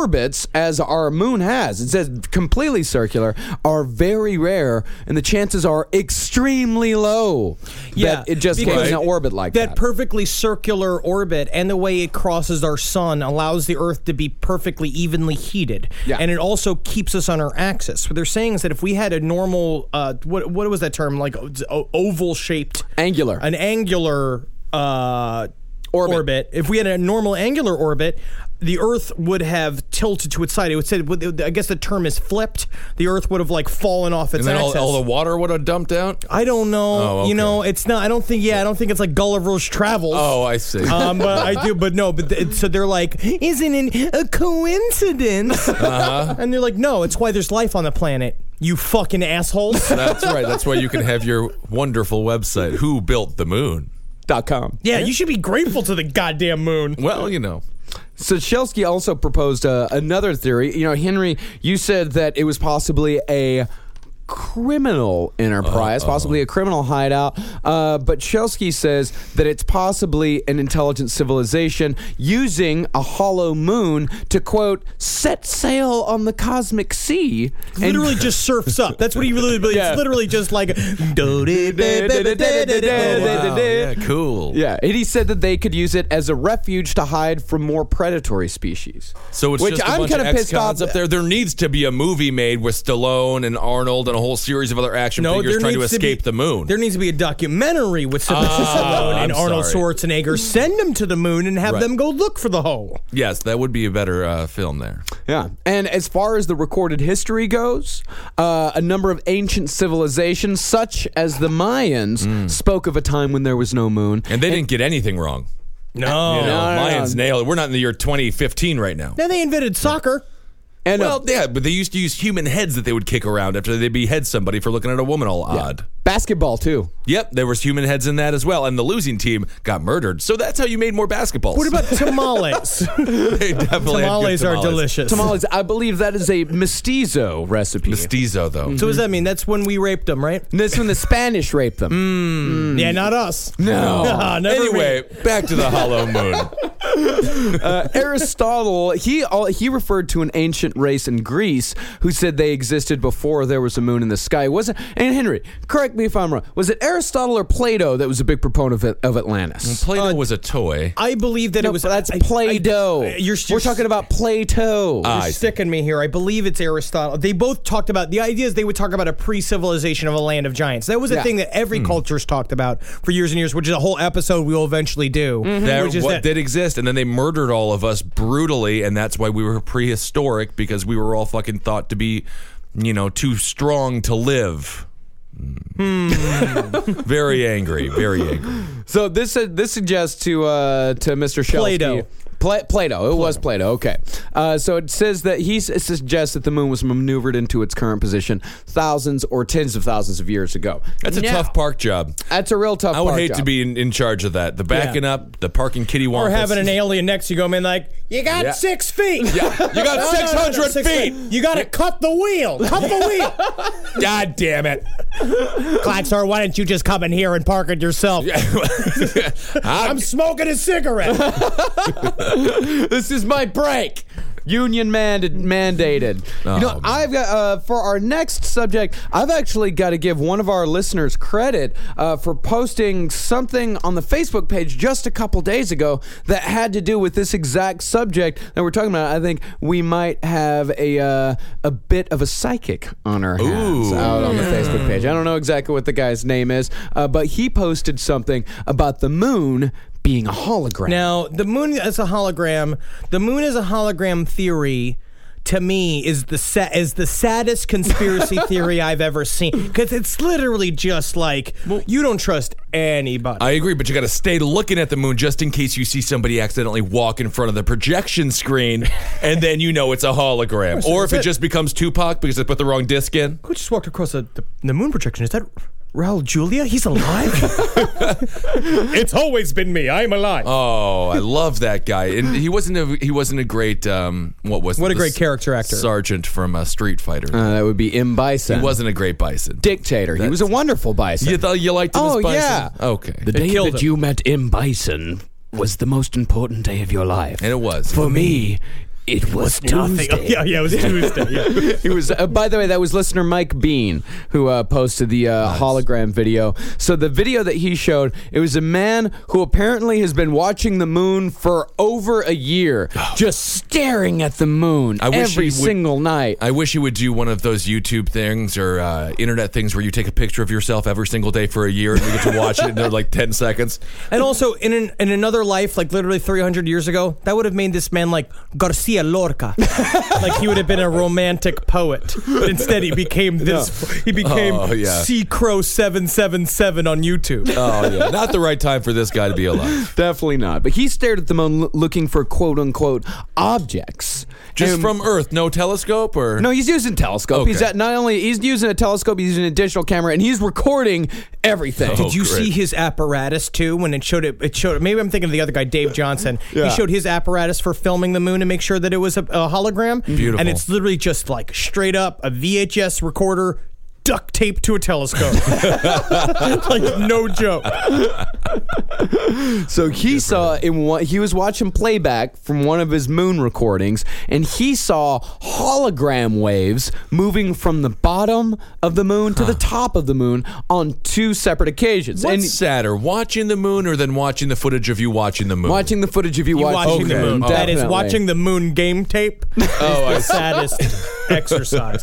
orbits as our moon has. It says completely circular are very rare, and the chances are extremely low Yeah, that it just because goes in an orbit like that. That perfectly circular orbit and the way it crosses our sun allows the Earth to be perfectly evenly heated. Yeah. And it also keeps us on our axis. What they're saying is that if we had a normal, uh, what what was that term? Like o- oval shaped. Angular. An angular uh, Orbit. orbit. If we had a normal angular orbit, the Earth would have tilted to its side. It would say, I guess the term is flipped. The Earth would have like fallen off its And then all, axis. all the water would have dumped out? I don't know. Oh, okay. You know, it's not. I don't think. Yeah, I don't think it's like Gulliver's Travels. Oh, I see. Um, but I do, but no, but th- so they're like, isn't it a coincidence? Uh-huh. And they're like, no, it's why there's life on the planet. You fucking assholes. That's right. That's why you can have your wonderful website, Who Built the Moon? Dot com. Yeah, you should be grateful to the goddamn moon. Well, you know. So Shelsky also proposed uh, another theory. You know, Henry, you said that it was possibly a criminal enterprise, Uh-oh. possibly a criminal hideout. Uh, but Shelsky says that it's possibly an intelligent civilization using a hollow moon to, quote, set sail on the cosmic sea. Literally just surfs up. That's what he really believes. Yeah. It's literally just like. Oh, wow. Yeah, cool. Yeah, and he said that they could use it as a refuge to hide from more predatory species. So it's Which just a I'm bunch kinda of pissed ex-cons off- up there. There needs to be a movie made with Stallone and Arnold and a whole series of other action No, figures there trying to needs to escape be- the moon. There needs to be a documentary with Sylvester Ah, Stallone and I'm Arnold sorry. Schwarzenegger. Send them to the moon and have Right. them go look for the hole. Yes, that would be a better uh, film there. Yeah, and as far as the recorded history goes, uh, a number of ancient civilizations, such as the Mayans, spoke of a time when there was no moon. And they didn't get anything wrong. No. You know, no, no, Mayans no. nailed it. We're not in the year twenty fifteen right now. Then they invented soccer. And uh, Well, yeah, but they used to use human heads that they would kick around after they behead somebody for looking at a woman all odd. basketball too. Yep, there was human heads in that as well, and the losing team got murdered. So that's how you made more basketballs. What about tamales? they definitely had good tamales are delicious. Tamales, I believe that is a mestizo recipe. Mestizo, though. So what does that mean? That's when we raped them, right? That's when the Spanish raped them. Yeah, not us. No. Ah, never Anyway, back to the hollow moon. Uh, Aristotle, he all, he referred to an ancient race in Greece who said they existed before there was a moon in the sky. Was it? And Henry, correct me if I'm wrong. Was it Aristotle or Plato that was a big proponent of, of Atlantis? Plato was a toy. I believe that No, it was. that's I- Play-Doh. I- you're, We're you're- talking about Plato. Ah, You're I see. sticking me here. I believe it's Aristotle. They both talked about the idea is they would talk about a pre-civilization of a land of giants. That was a Yeah. thing that every culture's talked about for years and years, which is a whole episode we will eventually do. That Which is what that- did exist, and then they murdered all of us brutally, and that's why we were prehistoric, because we were all fucking thought to be, you know, too strong to live. Very angry, very angry. So this uh, this suggests to uh, to Mister Shelsky. Plato. Pla- Plato. It was Plato. Okay. Uh, so it says that he s- suggests that the moon was maneuvered into its current position thousands or tens of thousands of years ago. That's a Now- tough park job. That's a real tough. I would park hate job. to be in, in charge of that. The backing up, the parking kitty wonkus. Or having an alien next to you go, man, like, you got Yeah. six feet. Yeah, you got No, no, no, no, six hundred six feet. You got to cut the wheel. Cut the wheel. God damn it. Klaxar, why don't you just come in here and park it yourself? I'm smoking a cigarette. This is my break. Union mand- mandated. Oh, you know, man. I've got uh, for our next subject. I've actually got to give one of our listeners credit uh, for posting something on the Facebook page just a couple days ago that had to do with this exact subject that we're talking about. I think we might have a uh, a bit of a psychic on our hands Ooh. out on the Facebook page. I don't know exactly what the guy's name is, uh, but he posted something about the moon being a hologram. Now, the moon as a hologram, the moon as a hologram theory, to me, is the sa- is the saddest conspiracy theory I've ever seen. Because it's literally just like, you don't trust anybody. I agree, but you got to stay looking at the moon just in case you see somebody accidentally walk in front of the projection screen, and then you know it's a hologram. Or if it just becomes Tupac because they put the wrong disc in. Who just walked across the, the, the moon projection? Is that Raul Julia? He's alive? It's always been me. I'm alive. Oh, I love that guy, and he wasn't a he wasn't a great um what was it? What a The great s- character actor. sergeant from uh, Street Fighter. Uh, that would be M. Bison. he wasn't a great bison. dictator. He was a wonderful bison. You thought you liked him Oh, as bison? yeah. Okay, The day killed that him. you met M. Bison was the most important day of your life. and it was. For me, It was Nothing. Tuesday. Yeah, yeah, it was Tuesday. Yeah. It was. Uh, by the way, that was listener Mike Bean who uh, posted the uh, nice. hologram video. So the video that he showed, it was a man who apparently has been watching the moon for over a year, just staring at the moon I wish every he would, single night. I wish you would do one of those YouTube things or uh, internet things where you take a picture of yourself every single day for a year and you get to watch it in like ten seconds. And also, in an, in another life, like literally three hundred years ago, that would have made this man like Garcia Lorca. Like he would have been a romantic poet. But instead, he became this. He became Oh, yeah. Sea Crow seven seven seven on YouTube. Oh, yeah. Not the right time for this guy to be alive. Definitely not. But he stared at the moon l- looking for quote-unquote objects. Just And- from Earth, no telescope or? No, he's using telescope. Okay. He's at not only he's using a telescope, he's using a digital camera, and he's recording everything. Oh, Did you great. see his apparatus too? When it showed it, it showed. Maybe I'm thinking of the other guy, Dave Johnson. Yeah. He showed his apparatus for filming the moon to make sure that it was a, a hologram. Beautiful. And it's literally just like straight up a V H S recorder duct taped to a telescope. Like no joke. So he saw in one, he was watching playback from one of his moon recordings, and he saw hologram waves moving from the bottom of the moon to the top of the moon on two separate occasions. What's and sadder, watching the moon or then watching the footage of you watching the moon? watching the footage of you, You watching, watching the Okay. moon. Oh. That is Definitely. watching the moon game tape. Oh, I the saddest exercise.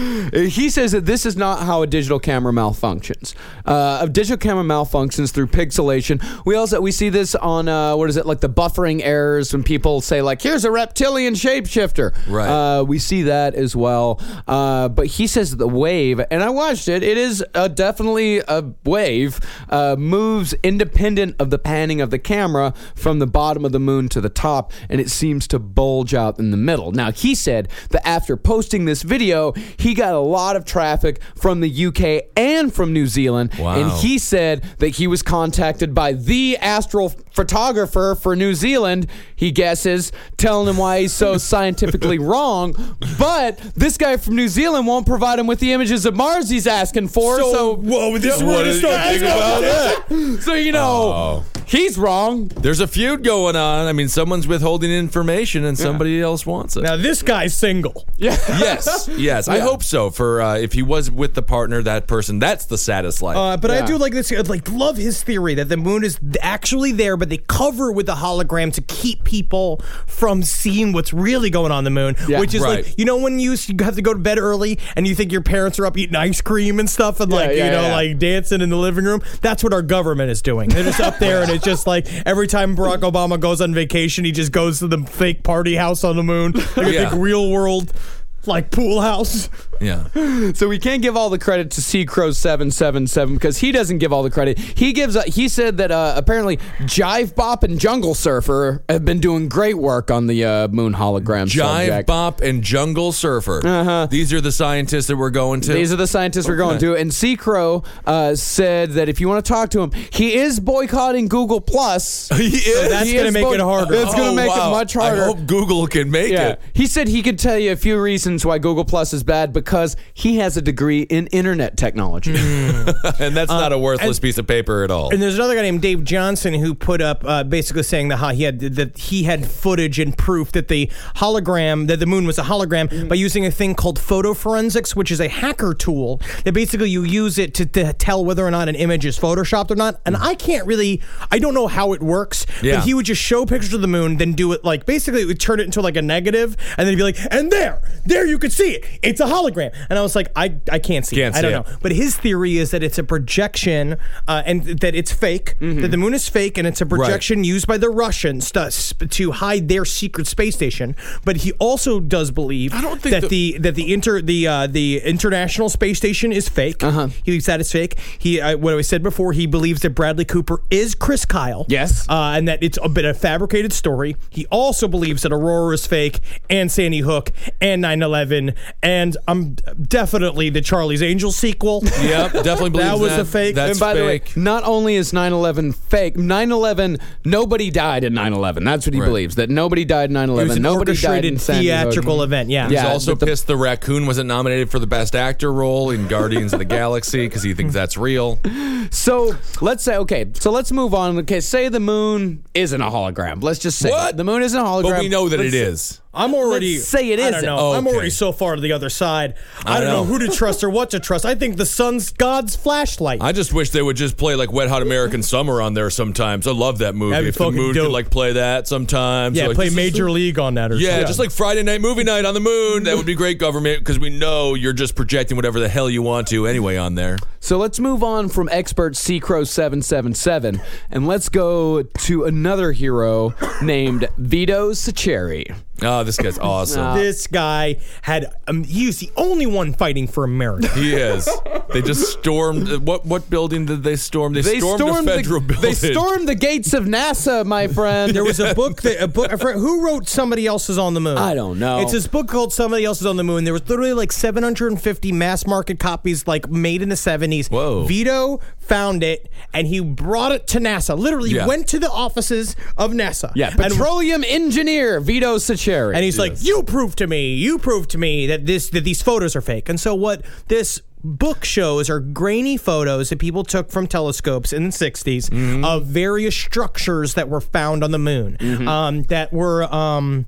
He says that this is not how a digital camera malfunctions. Uh, a digital camera malfunctions through pixelation. We also we see this on uh, what is it like the buffering errors when people say like, "Here's a reptilian shapeshifter." Right. Uh, we see that as well. Uh, but he says the wave, and I watched it. It is uh, definitely a wave. Uh, moves independent of the panning of the camera from the bottom of the moon to the top, and it seems to bulge out in the middle. Now he said that after posting this video, he got a lot of traffic from the U K and from New Zealand. Wow. And he said that he was contacted by the astral photographer for New Zealand, he guesses, telling him why he's so scientifically wrong. But this guy from New Zealand won't provide him with the images of Mars he's asking for. So, whoa, this is What where do to you start. think about that? so you know, Oh. he's wrong. There's a feud going on. I mean, someone's withholding information and somebody else wants it. Now this guy's single. Yes, yes. I Yeah. hope so. For uh, if he was with the partner, that person, that's the saddest life. Uh, but I Yeah. do like this. Like, love his theory that the moon is actually there, but they cover with the hologram to keep people from seeing what's really going on the moon. Yeah, which is right. like, you know, when you, you have to go to bed early and you think your parents are up eating ice cream and stuff, and like yeah, you know, yeah. like dancing in the living room. That's what our government is doing. They're just up there, and it's just like every time Barack Obama goes on vacation, he just goes to the fake party house on the moon, like a Yeah. big real world. Like pool house. yeah. So we can't give all the credit to Sea Crow seven seven seven because he doesn't give all the credit. He gives. Uh, he said that uh, apparently Jive Bop and Jungle Surfer have been doing great work on the uh, moon hologram Jive subject. Bop and Jungle Surfer. Uh-huh. These are the scientists that we're going to. These are the scientists we're going to. And Sea Crow uh, said that if you want to talk to him, he is boycotting Google Plus. he is. that's He gonna is make it harder. It's going to Oh, make wow. it much harder. I hope Google can make Yeah. it. He said he could tell you a few reasons why Google Plus is bad because he has a degree in internet technology. And that's not a worthless and- piece of paper at all. And there's another guy named Dave Johnson who put up uh, basically saying that how he had that he had footage and proof that the hologram that the moon was a hologram by using a thing called photoforensics, which is a hacker tool that basically you use it to, to tell whether or not an image is photoshopped or not. And I can't really, I don't know how it works. Yeah. But he would just show pictures of the moon, then do it like basically it would turn it into like a negative, and then he'd be like, and there, there you could see it. It's a hologram. And I was like, I I can't see Can't it. I see don't it. know. But his theory is that it's a projection uh, and that it's fake, that the moon is fake, and it's a projection used by the Russians to, to hide their secret space station. But he also does believe I don't think that the- the that the inter the uh, the International Space Station is fake. Uh-huh. He believes that it's fake. He uh, what I said before. He believes that Bradley Cooper is Chris Kyle. Yes. uh, and that it's a bit of a fabricated story. He also believes that Aurora is fake, and Sandy Hook, and nine eleven, and I'm definitely the Charlie's Angels sequel. Yep, definitely believe That was a fake. That's and by fake. the way, not only is nine eleven fake, nine eleven, nobody died in nine eleven. That's what he Right. believes, that nobody died in nine It was eleven. an Nobody died in orchestrated Sandy Hook. theatrical event. Yeah. He's Yeah, also but the- pissed the raccoon wasn't nominated for the best actor role in Guardians of the Galaxy because he thinks that's real. So let's say, okay, so let's move on. Okay, say the moon isn't a hologram. Let's just say What? the moon isn't a hologram. But we know that Let's it say- is. I'm already Let's say it I don't isn't. know. I'm Okay. already so far to the other side. I, I don't know. know. who to trust or what to trust. I think the sun's God's flashlight. I just wish they would just play like Wet Hot American Summer on there sometimes. I love that movie. That'd be If the fucking moon dope. could like play that sometimes. yeah, Like, play this is- Major League on that or Yeah, something. just like Friday night movie night on the moon. That would be great, government, because we know you're just projecting whatever the hell you want to anyway on there. So let's move on from expert C Crow seven seven seven and let's go to another hero named Vito Sacheri. Oh, this guy's awesome. This guy had, um, he was the only one fighting for America. He is. They just stormed. What what building did they storm? They, They stormed, stormed a federal the, building. They stormed the gates of NASA, my friend. There was a book that a book. I forget- Who wrote Somebody Else Is on the Moon? I don't know. It's this book called Somebody Else Is on the Moon. There was literally like seven hundred fifty mass market copies, like made in the seventies. Whoa. Vito found it and he brought it to NASA. Literally Yeah. went to the offices of NASA. yeah, And- petroleum engineer Vito Sacheri. And he's like, Yes. "You prove to me, you prove to me that this that these photos are fake." And so what this book shows are grainy photos that people took from telescopes in the sixties Mm-hmm. of various structures that were found on the moon. Mm-hmm. Um, that were um,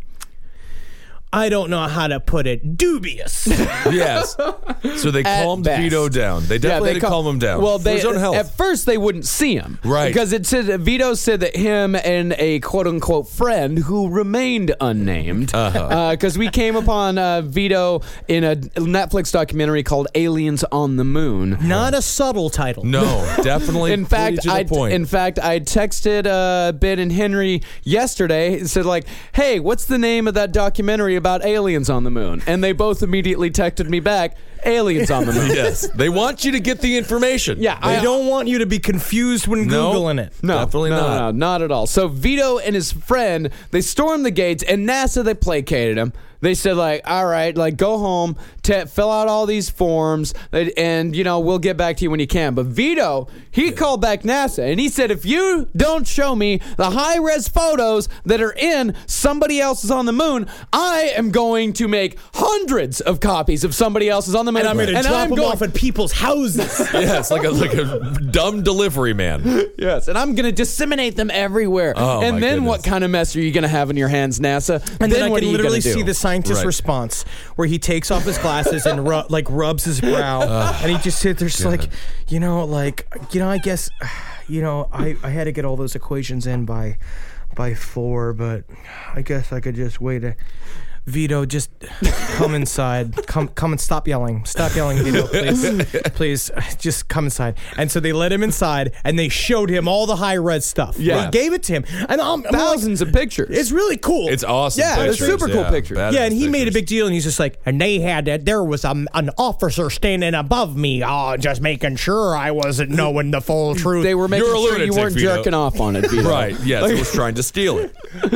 I don't know how to put it, dubious. Yes. So they At calmed best. Vito down. They definitely had to cal- calm him down. Well, for they his own health. at first they wouldn't see him, Right. Because it said that Vito said that him and a quote unquote friend who remained unnamed, because Uh-huh. we came upon uh, Vito in a Netflix documentary called "Aliens on the Moon." Not a subtle title. no, definitely. In fact, pretty to I the point. in fact I texted uh, Ben and Henry yesterday and said like, "Hey, what's the name of that documentary about aliens on the moon?" And they both immediately texted me back, "Aliens on the moon." yes, they want you to get the information. Yeah, I I- don't want you to be confused when No. Googling it. No, Definitely no, not. No, no, not at all. So Vito and his friend, they stormed the gates, and NASA, they placated him. They said, like, all right, like, go home, t- fill out all these forms, and, and, you know, we'll get back to you when you can. But Vito, he called back NASA, and he said, if you don't show me the high-res photos that are in Somebody Else Is on the Moon, I am going to make hundreds of copies of Somebody Else Is on the Moon. And I'm going to drop I'm them going- off at people's houses. Yes, like a like a dumb delivery man. Yes, and I'm going to disseminate them everywhere. Oh, and my then what goodness. kind of mess are you going to have in your hands, NASA? And then, I what can are you literally gonna do? see the scientist's Right. response where he takes off his glasses and ru- like rubs his brow, and he just sits there, just like, you know, like, you know, I guess, you know, I, I had to get all those equations in by by four, but I guess I could just wait a. Vito, just come inside. Come, come and stop yelling. Stop yelling, Vito, please, please. Just come inside. And so they let him inside, and they showed him all the high res stuff. Yeah. They gave it to him, and I'm, I'm like, Thousands of pictures. it's really cool. It's awesome. Yeah, they're pictures, super cool yeah. pictures. Badass Yeah, and he made a pictures. big deal, and he's just like, and they had that. There was a, an officer standing above me, oh, just making sure I wasn't knowing the full truth. They were making You're a sure you lunatic, weren't Vito. jerking off on it, Vito. Right. Yes, it was trying to steal it.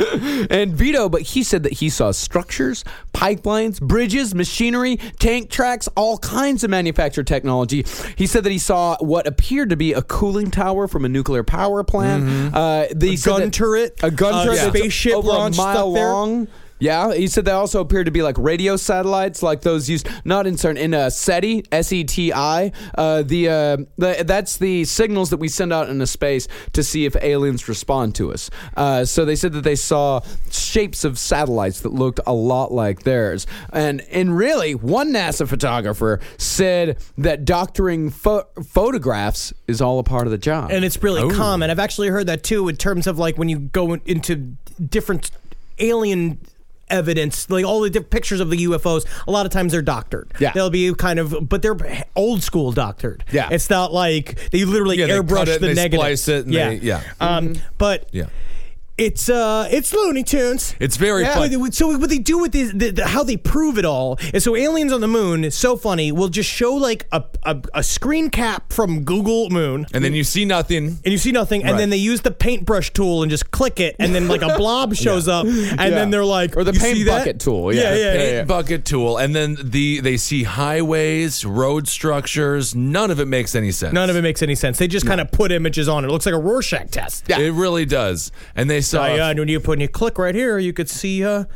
And Vito, but he said that he saw structures, pipelines, bridges, machinery, tank tracks, all kinds of manufactured technology. He said that he saw what appeared to be a cooling tower from a nuclear power plant. Uh, they A said gun that- turret, a gun a turret, that's spaceship over a launched mile up there. long. Yeah, he said they also appeared to be like radio satellites, like those used not in certain in uh, SETI, S E T I. Uh, the, uh, the that's the signals that we send out into space to see if aliens respond to us. Uh, so they said that they saw shapes of satellites that looked a lot like theirs, and and really, one NASA photographer said that doctoring pho- photographs is all a part of the job. and it's really Oh. common. I've actually heard that too, in terms of like when you go into different alien evidence, like all the different pictures of the U F Os, a lot of times they're doctored. Yeah. They'll be kind of, but they're old school doctored. Yeah. It's not like they literally Yeah, they cut airbrush it and the they negative. splice it and yeah. they- yeah. Um, but Yeah. it's uh, it's Looney Tunes. It's very Yeah. fun. But- So what they do with this, the, the, how they prove it all is so aliens on the moon is so funny. We'll just show like a, a, a screen cap from Google Moon. And then you see nothing. And you see nothing, and Right. then they use the paintbrush tool and just click it, and then like a blob shows up, and then they're like, Or the "You paint see that?" bucket tool, yeah. yeah, yeah. Paint yeah. bucket tool, and then the they see highways, road structures. None of it makes any sense. None of it makes any sense. They just kind of put images on it. It looks like a Rorschach test. It really does. And they saw Uh, yeah, and when you put when you click right here, you could see uh,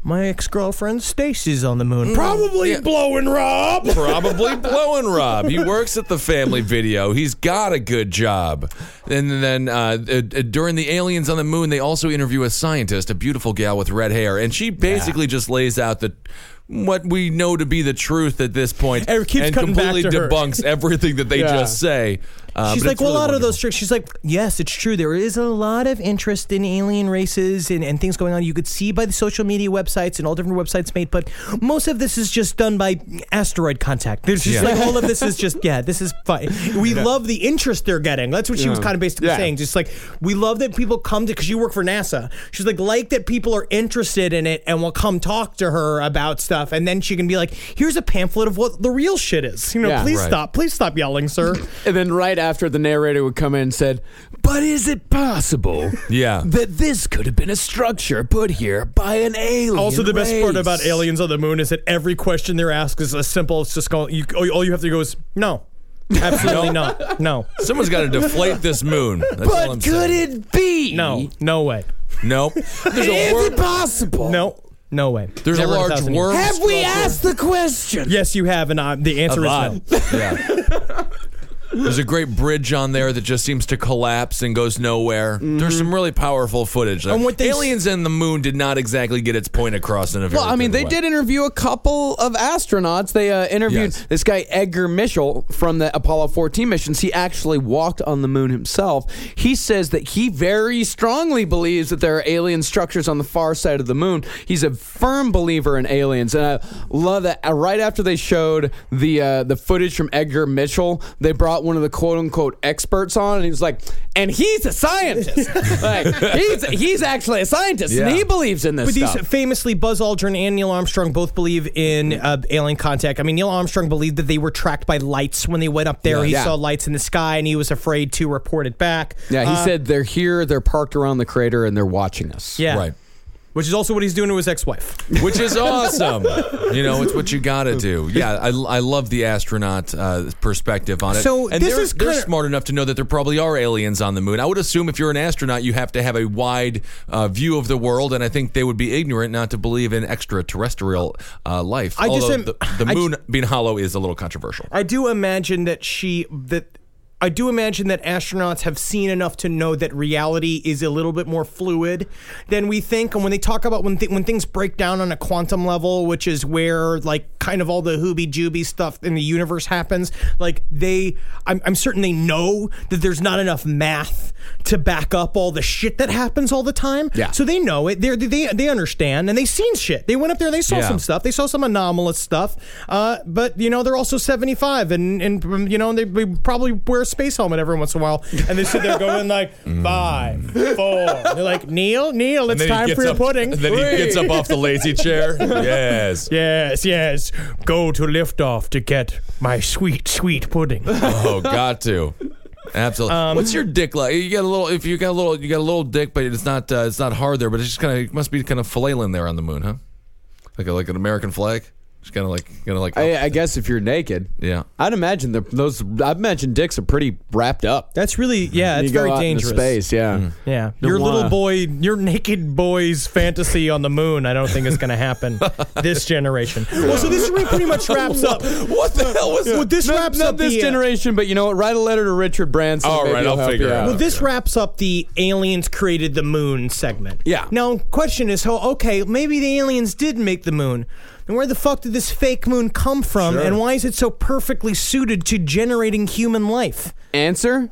My ex-girlfriend Stacy's on the moon. Probably yeah. blowing Rob. Probably blowing Rob. He works at the Family Video. He's got a good job. And then uh, uh, during the Aliens on the Moon, they also interview a scientist, a beautiful gal with red hair, and she basically yeah. just lays out the what we know to be the truth at this point, and, keeps and cutting completely back to her. debunks everything that they yeah. just say. Uh, she's like, well, really a lot wonderful. of those tricks. She's like, yes, it's true. There is a lot of interest in alien races and, and things going on. You could see by the social media websites and all different websites made, but most of this is just done by asteroid contact. There's just Yeah. like all of this is just, yeah, this is fine. We yeah. love the interest they're getting. That's what she was kind of basically yeah. saying. Just like, we love that people come to, because you work for NASA. She's like, like that people are interested in it and will come talk to her about stuff. And then she can be like, here's a pamphlet of what the real shit is. You know, Yeah. please Right. stop. Please stop yelling, sir. And then right after, the narrator would come in and said, but is it possible Yeah. that this could have been a structure put here by an alien Also, the best part race? about aliens on the moon is that every question they're asked is as simple. It's just going. You, all you have to go is no, absolutely not. No, Someone's got to deflate this moon. That's all I'm But could saying. it be? no, no way. Nope. There's a Is word. it possible? No, no way. There's Never a in large thousand years. worm. Have we structure. asked the question? Yes, you have, and uh, the answer is no. Yeah. There's a great bridge on there that just seems to collapse and goes nowhere. Mm-hmm. There's some really powerful footage there. And what they Aliens and the Moon did not exactly get its point across in a very Well, I mean, good they way. did interview a couple of astronauts. They uh, interviewed Yes. this guy, Edgar Mitchell, from the Apollo fourteen missions. He actually walked on the moon himself. He says that he very strongly believes that there are alien structures on the far side of the moon. He's a firm believer in aliens. And I love that. Uh, Right after they showed the uh, the footage from Edgar Mitchell, they brought one of the quote-unquote experts on, and he was like, and he's a scientist. like, he's, he's actually a scientist, Yeah. and he believes in this But these stuff. famously, Buzz Aldrin and Neil Armstrong both believe in uh, alien contact. I mean, Neil Armstrong believed that they were tracked by lights when they went up there. Yeah. He Yeah. saw lights in the sky, and he was afraid to report it back. Yeah, he Uh, said they're here, they're parked around the crater, and they're watching us. Yeah. Right. Which is also what he's doing to his ex-wife. Which is awesome. You know, it's what you got to do. Yeah, I, I love the astronaut uh, perspective on it. So and this they're, is they're kinda- smart enough to know that there probably are aliens on the moon. I would assume if you're an astronaut, you have to have a wide uh, view of the world, and I think they would be ignorant not to believe in extraterrestrial uh, life. I just Although am- the, the I moon ju- being hollow is a little controversial. I do imagine that she that I do imagine that astronauts have seen enough to know that reality is a little bit more fluid than we think. And when they talk about when th- when things break down on a quantum level, which is where like kind of all the hooby-jooby stuff in the universe happens, like they, I'm, I'm certain they know that there's not enough math to back up all the shit that happens all the time. Yeah. So they know it. They're, they they understand, and they've seen shit. They went up there. They saw Yeah. some stuff. They saw some anomalous stuff. Uh, but you know they're also seventy-five, and and you know they, they probably wear a space helmet every once in a while, and they sit there going like five, four. They're like Neil, Neil, it's And then he time gets for your up- pudding. And then he Whee! gets up off the lazy chair. Yes. Yes, yes. Go to liftoff to get my sweet, sweet pudding. Oh, got to. Absolutely. Um, What's your dick like? You got a little. If you got a little, you got a little dick, but it's not. Uh, it's not hard there. But it's just kind of. It must be kind of flailing there on the moon, huh? Like a, like an American flag. Just kind of like, kind of like. I, I guess if you're naked, yeah. I'd imagine the, those. I'd imagine dicks are pretty wrapped up. That's really, yeah, You it's go very out into dangerous. space, yeah. Yeah, Don't your little wanna- boy, your naked boy's fantasy on the moon, I don't think is going to happen this generation. Well, so this really pretty much wraps up. What the hell was Well, that? this Not, wraps not up this the, uh, generation, but you know what? Write a letter to Richard Branson. All Maybe right, he'll I'll help figure you it out. Well, this wraps up the aliens created the moon segment. Yeah. Now, question is, so okay, maybe the aliens did make the moon. Then where the fuck did this fake moon come from, and why is it so perfectly suited to generating human life? Answer: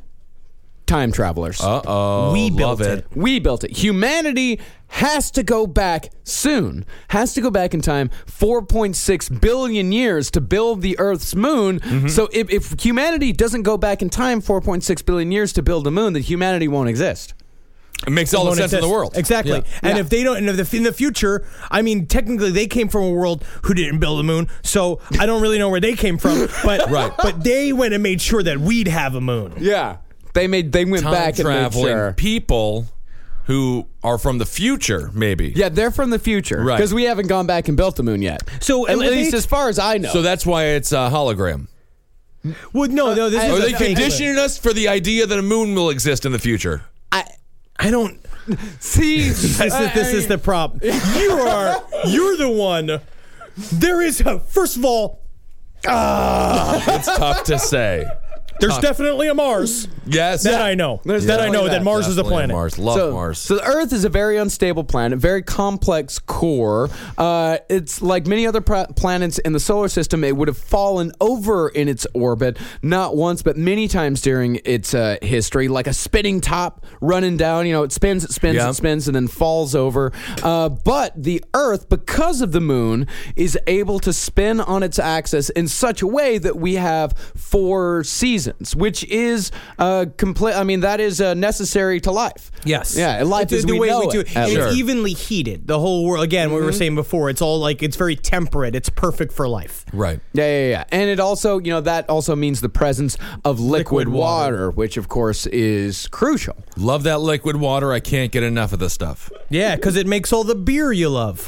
time travelers. Uh oh. We love built it. it. We built it. Humanity has to go back soon. Has to go back in time four point six billion years to build the Earth's moon. Mm-hmm. So if, if humanity doesn't go back in time four point six billion years to build a moon, then humanity won't exist. It makes all the Won't sense in the exist. world. Exactly. Yeah. And Yeah. if they don't, and if in the future, I mean, technically they came from a world who didn't build a moon, so I don't really know where they came from. But Right. but they went and made sure that we'd have a moon. Yeah. They made they went Time back and made traveling sure. people who are from the future, maybe. Yeah, they're from the future. Right. Because we haven't gone back and built the moon yet. So at and would least they- as far as I know. So that's why it's a hologram. Well, no, no, this I- is Are a they fake conditioning us for the idea that a moon will exist in the future? I I don't. See, This is, this is the problem. You are, you're the one. There is, a, first of all, ah, It's tough to say. there's definitely a Mars. Yes. That I know. There's that I know definitely that that. Mars is a Definitely planet. Mars. Love so, Mars. So the Earth is a very unstable planet, very complex core. Uh, it's like many other pra- planets in the solar system. It would have fallen over in its orbit, not once, but many times during its uh, history, like a spinning top running down. You know, it spins, it spins, Yeah. it spins, and then falls over. Uh, but the Earth, because of the moon, is able to spin on its axis in such a way that we have four seasons, which is uh, complete. I mean, that is uh, necessary to life. Yes. Yeah, life the, as the we way know we do it. it. at And least. it's evenly heated. The whole world. Again, what we were saying before, it's all like it's very temperate. It's perfect for life. Right. Yeah, yeah, yeah. And it also, you know, that also means the presence of liquid, Liquid water. water, which of course is crucial. Love that liquid water. I can't get enough of this stuff. Yeah, because it makes all the beer you love.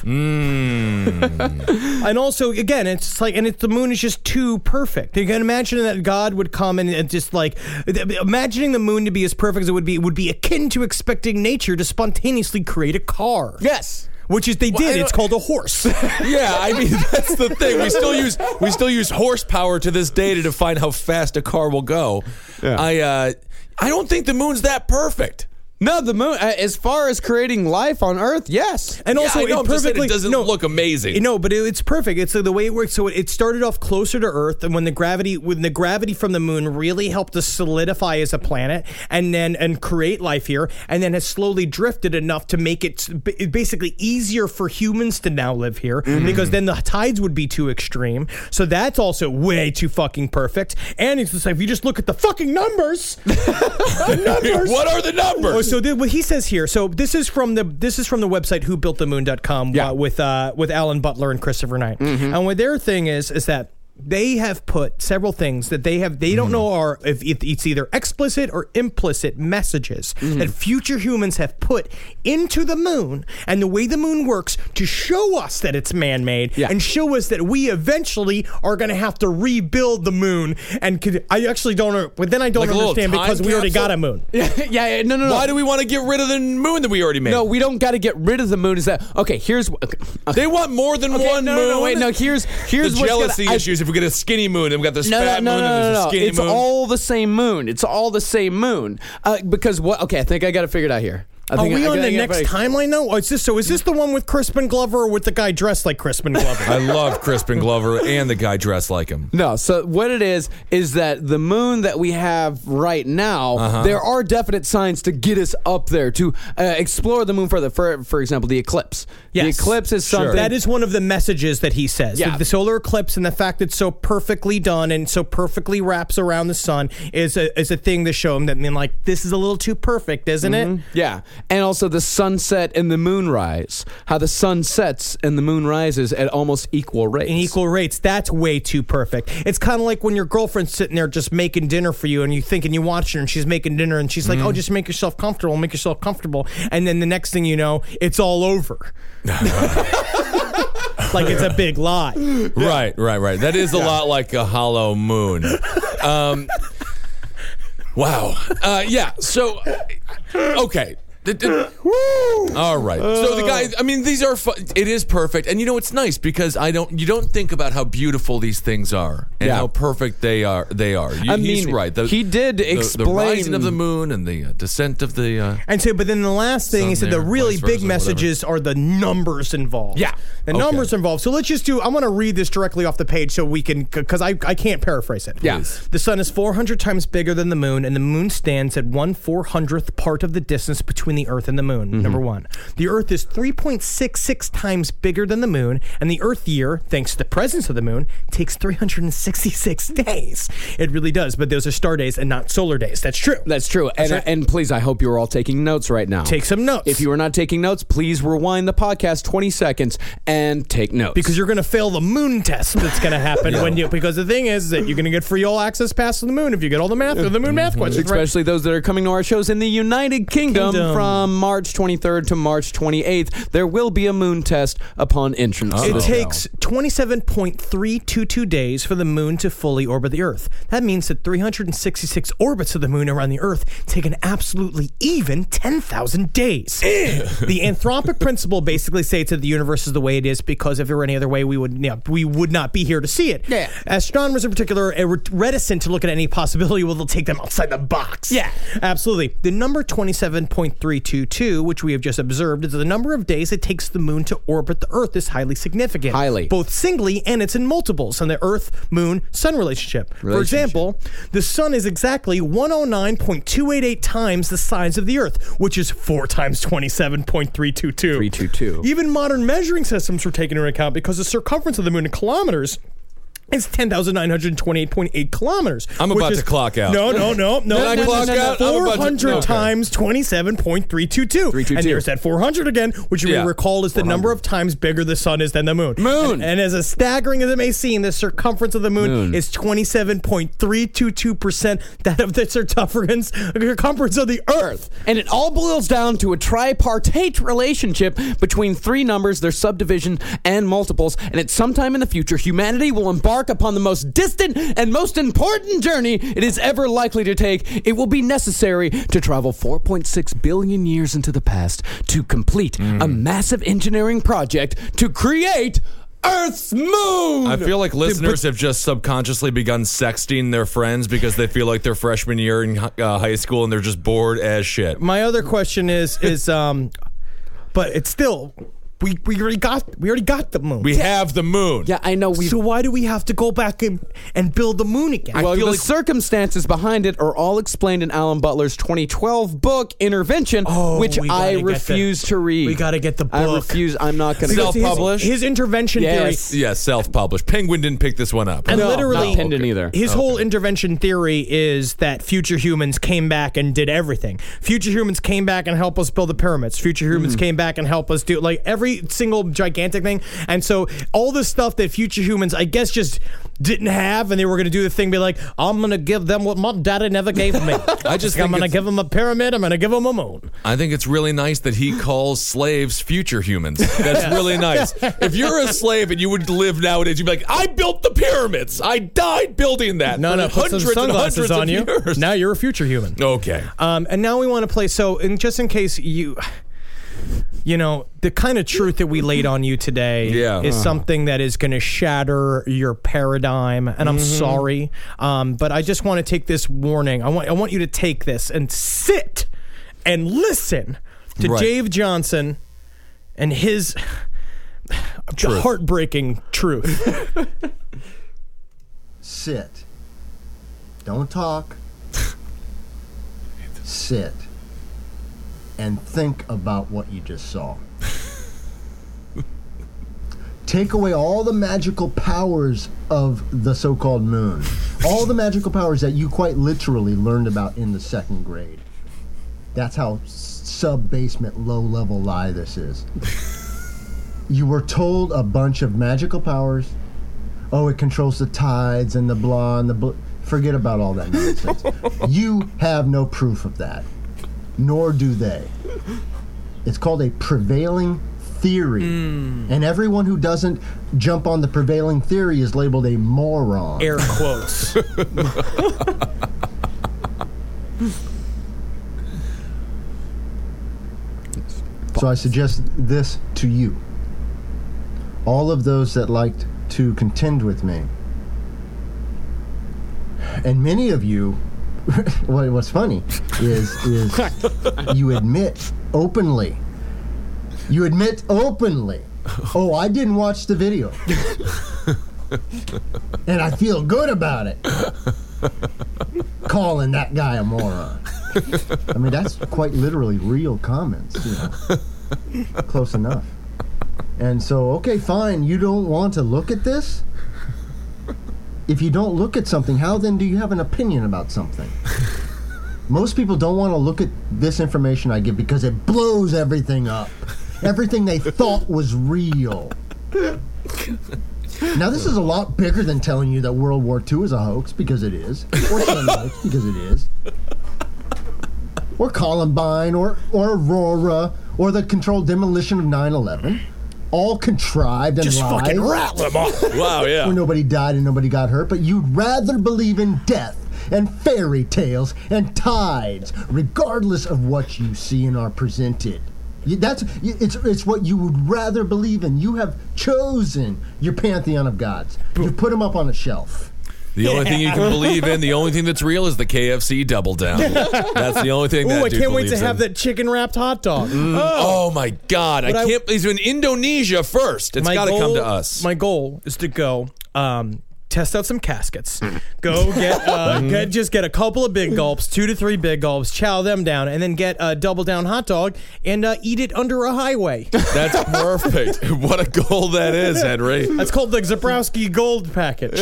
Mm. And also, again, it's like, and it's the moon is just too perfect. You can imagine that God would come and, and just like, imagining the moon to be as perfect as it would be, would be akin to expecting nature to spontaneously create a car. Yes. Which is they I did. don't- It's called a horse. Yeah, I mean that's the thing. We still use we still use horsepower to this day to define how fast a car will go. Yeah. I uh, I don't think the moon's that perfect. No, the moon, uh, as far as creating life on Earth, yes. And also, yeah, I know, it I'm just saying perfectly it doesn't no, look amazing. No, but it, it's perfect. It's uh, the way it works. So it, it started off closer to Earth, and when the gravity, when the gravity from the moon really helped us solidify as a planet, and then and create life here, and then has slowly drifted enough to make it b- basically easier for humans to now live here, because then the tides would be too extreme. So that's also way too fucking perfect. And it's just like if you just look at the fucking numbers, the numbers. What are the numbers? Oh, so the, what he says here. So this is from the this is from the website who built the moon dot com Yeah. uh, with uh, with Alan Butler and Christopher Knight. And what their thing is is that they have put several things that they have they don't know are if, if it's either explicit or implicit messages that future humans have put into the moon and the way the moon works to show us that it's man-made Yeah. and show us that we eventually are going to have to rebuild the moon. And could, I actually don't know, but then I don't Like a little understand time because we already capsule? got a moon. yeah, yeah, no, no, no. Why do we want to get rid of the moon that we already made? No, we don't got to get rid of the moon. Is that okay? Here's okay, They want more than okay, one no, moon. no, no, wait, no. Here's here's the what's jealousy gonna, I- issues. If we get a skinny moon, and we got this No, fat no, moon, no, and no, there's no, a no. skinny It's moon. all the same moon. It's all the same moon. Uh, because what? Okay, I think I got it figured out here. I Are think we I, I on got- the I got next it. timeline now? Oh, is this, so is this the one with Crispin Glover or with the guy dressed like Crispin Glover? I love Crispin Glover and the guy dressed like him. No, so what it is is that the moon that we have right now, Uh-huh. there are definite signs to get us up there to uh, explore the moon further. For for example, the eclipse. The Yes. eclipse is Sure. something That is one of the messages that he says. Yeah. The, the solar eclipse and the fact that it's so perfectly done and so perfectly wraps around the sun is a, is a thing to show him that, I mean, like, this is a little too perfect, isn't it? Yeah, and also the sunset and the moonrise. How the sun sets and the moon rises at almost equal rates. In equal rates, that's way too perfect. It's kind of like when your girlfriend's sitting there just making dinner for you, and you think and you watch her, and she's making dinner, and she's like, "Oh, just make yourself comfortable, make yourself comfortable," and then the next thing you know, it's all over. Like it's a big lie. Right, right, right. That is a lot like a hollow moon. Um, wow. Uh, yeah. So, okay. D- d- All right. So the guy, I mean, these are, fu- it is perfect. And you know, it's nice because I don't, you don't think about how beautiful these things are and Yeah. how perfect they are. They are. You, I he's mean, right. The, he did the, explain the rising of the moon and the uh, descent of the, uh, And so, but then the last thing, he Sun said the there, really vice big versa, messages are the numbers involved. Yeah. The Okay. numbers involved. So let's just do, I want to read this directly off the page so we can, because I, I can't paraphrase it. Yeah. Please. The sun is four hundred times bigger than the moon, and the moon stands at one four hundredth part of the distance between the earth and the moon. Mm-hmm. Number one. The earth is three point six six times bigger than the moon, and the earth year, thanks to the presence of the moon, takes three hundred sixty-six days. It really does, but those are star days and not solar days. That's true. That's true. and, right. and please, I hope you are all taking notes right now. Take some notes. If you are not taking notes, please rewind the podcast twenty seconds and take notes. Because you're going to fail the moon test that's going to happen when you, because the thing is that you're going to get free all access pass to the moon if you get all the math or the moon math questions right. especially those that are coming to our shows in the United Kingdom, Kingdom. from March twenty-third to March twenty-eighth, there will be a moon test upon entrance. Oh. to It the takes twenty-seven point three two two days for the moon to fully orbit the Earth. That means that three hundred sixty-six orbits of the moon around the Earth take an absolutely even ten thousand days. The anthropic principle basically states that the universe is the way it is because if there were any other way, we would you know, we would not be here to see it. Yeah. Astronomers in particular are reticent to look at any possibility where they'll take them outside the box. Yeah. Absolutely. The number twenty-seven point three two two, which we have just observed, is the number of days it takes the moon to orbit the Earth is highly significant. Highly. Both singly and it's in multiples on the Earth, Moon, Sun relationship. For Relationship. example, the Sun is exactly one hundred nine point two eight eight times the size of the Earth, which is four times twenty-seven point three two two. three two two. Even modern measuring systems were taken into account because the circumference of the moon in kilometers is ten thousand nine hundred twenty-eight point eight kilometers. I'm which about is- to clock out. No, no, no, no. Can I no, clock no, no, out? I'm about to- four hundred okay. times twenty-seven point three two two. three two two. And there's that four hundred again, which you Yeah. may recall is the number of times bigger the sun is than the moon. Moon. And, and as as staggering as it may seem, the circumference of the moon, Moon. is twenty-seven point three two two percent that of the circumference, circumference of the Earth. And it all boils down to a tripartite relationship between three numbers, their subdivision, and multiples. And at some time in the future, humanity will embark upon the most distant and most important journey it is ever likely to take. It will be necessary to travel four point six billion years into the past to complete a massive engineering project to create Earth's moon. I feel like listeners have just subconsciously begun sexting their friends because they feel like they're freshman year in uh, high school and they're just bored as shit. My other question is, is um, but it's still, we we already got we already got the moon. We have the moon. Yeah, I know. We So why do we have to go back and, and build the moon again? Well, the feel like- circumstances behind it are all explained in Alan Butler's twenty twelve book, Intervention, Oh, which we I gotta get refuse the- to read. we gotta get the I book. refuse. I'm not going to Self- His- Self-published? His, intervention Yes. theory. Yeah, self-published. Penguin didn't pick this one up. And No, literally, not Pendant either. His whole intervention theory is that future humans came back and did everything. Future humans came back and helped us build the pyramids. Future humans came back and helped us do like every single gigantic thing. And so all the stuff that future humans, I guess, just didn't have, and they were going to do the thing, be like, I'm going to give them what my daddy never gave me. I just I'm think going to it's- give them a pyramid. I'm going to give them a moon. I think it's really nice that he calls slaves future humans. That's really nice. If you're a slave and you would live nowadays, you'd be like, I built the pyramids. I died building that. No, for no, put some hundreds and sunglasses hundreds on of you. years. Now you're a future human. Okay. Um, and now we want to play. So, in, just in case you, you know, the kind of truth that we laid on you today Yeah. is Uh-huh. something that is going to shatter your paradigm. And I'm sorry, um, but I just want to take this warning. I want I want you to take this and sit and listen to Right. Dave Johnson and his Truth. heartbreaking truth. Sit. Don't talk. Sit. And think about what you just saw. Take away all the magical powers of the so-called moon. All the magical powers that you quite literally learned about in the second grade. That's how sub-basement, low-level lie this is. You were told a bunch of magical powers. Oh, it controls the tides and the blah and the blah. Forget about all that nonsense. You have no proof of that, nor do they. It's called a prevailing theory. And everyone who doesn't jump on the prevailing theory is labeled a moron. Air quotes. So I suggest this to you. All of those that liked to contend with me. And many of you, what, what's funny is, is you admit openly. You admit openly, oh, I didn't watch the video. And I feel good about it. Calling that guy a moron. I mean, that's quite literally real comments, you know. Close enough. And so, okay, fine, you don't want to look at this? If you don't look at something, how then do you have an opinion about something? Most people don't want to look at this information I give because it blows everything up. Everything they thought was real. Now, this is a lot bigger than telling you that World War Two is a hoax, because it is. Or some hoax, because it is. or Columbine, or, or Aurora, or the controlled demolition of nine eleven. All contrived and Just lies. fucking rattle them off. Wow, yeah. Where nobody died and nobody got hurt, but you'd rather believe in death and fairy tales and tides, regardless of what you see and are presented. You- That's it's it's what you would rather believe in. You have chosen your pantheon of gods. You put them up on a shelf. The only thing you can believe in, the only thing that's real is the K F C Double Down. That's the only thing that Ooh, I dude can't wait to believes have in. that chicken wrapped hot dog. Oh, my God. I But I- can't. He's in Indonesia first. It's My got to come goal- to us. My goal is to go um, test out some caskets. Go get, uh, get just get a couple of big gulps, two to three big gulps, chow them down, and then get a double down hot dog and uh, eat it under a highway. That's perfect. What a goal that is, Henry. That's called the Zabrowski Gold Package.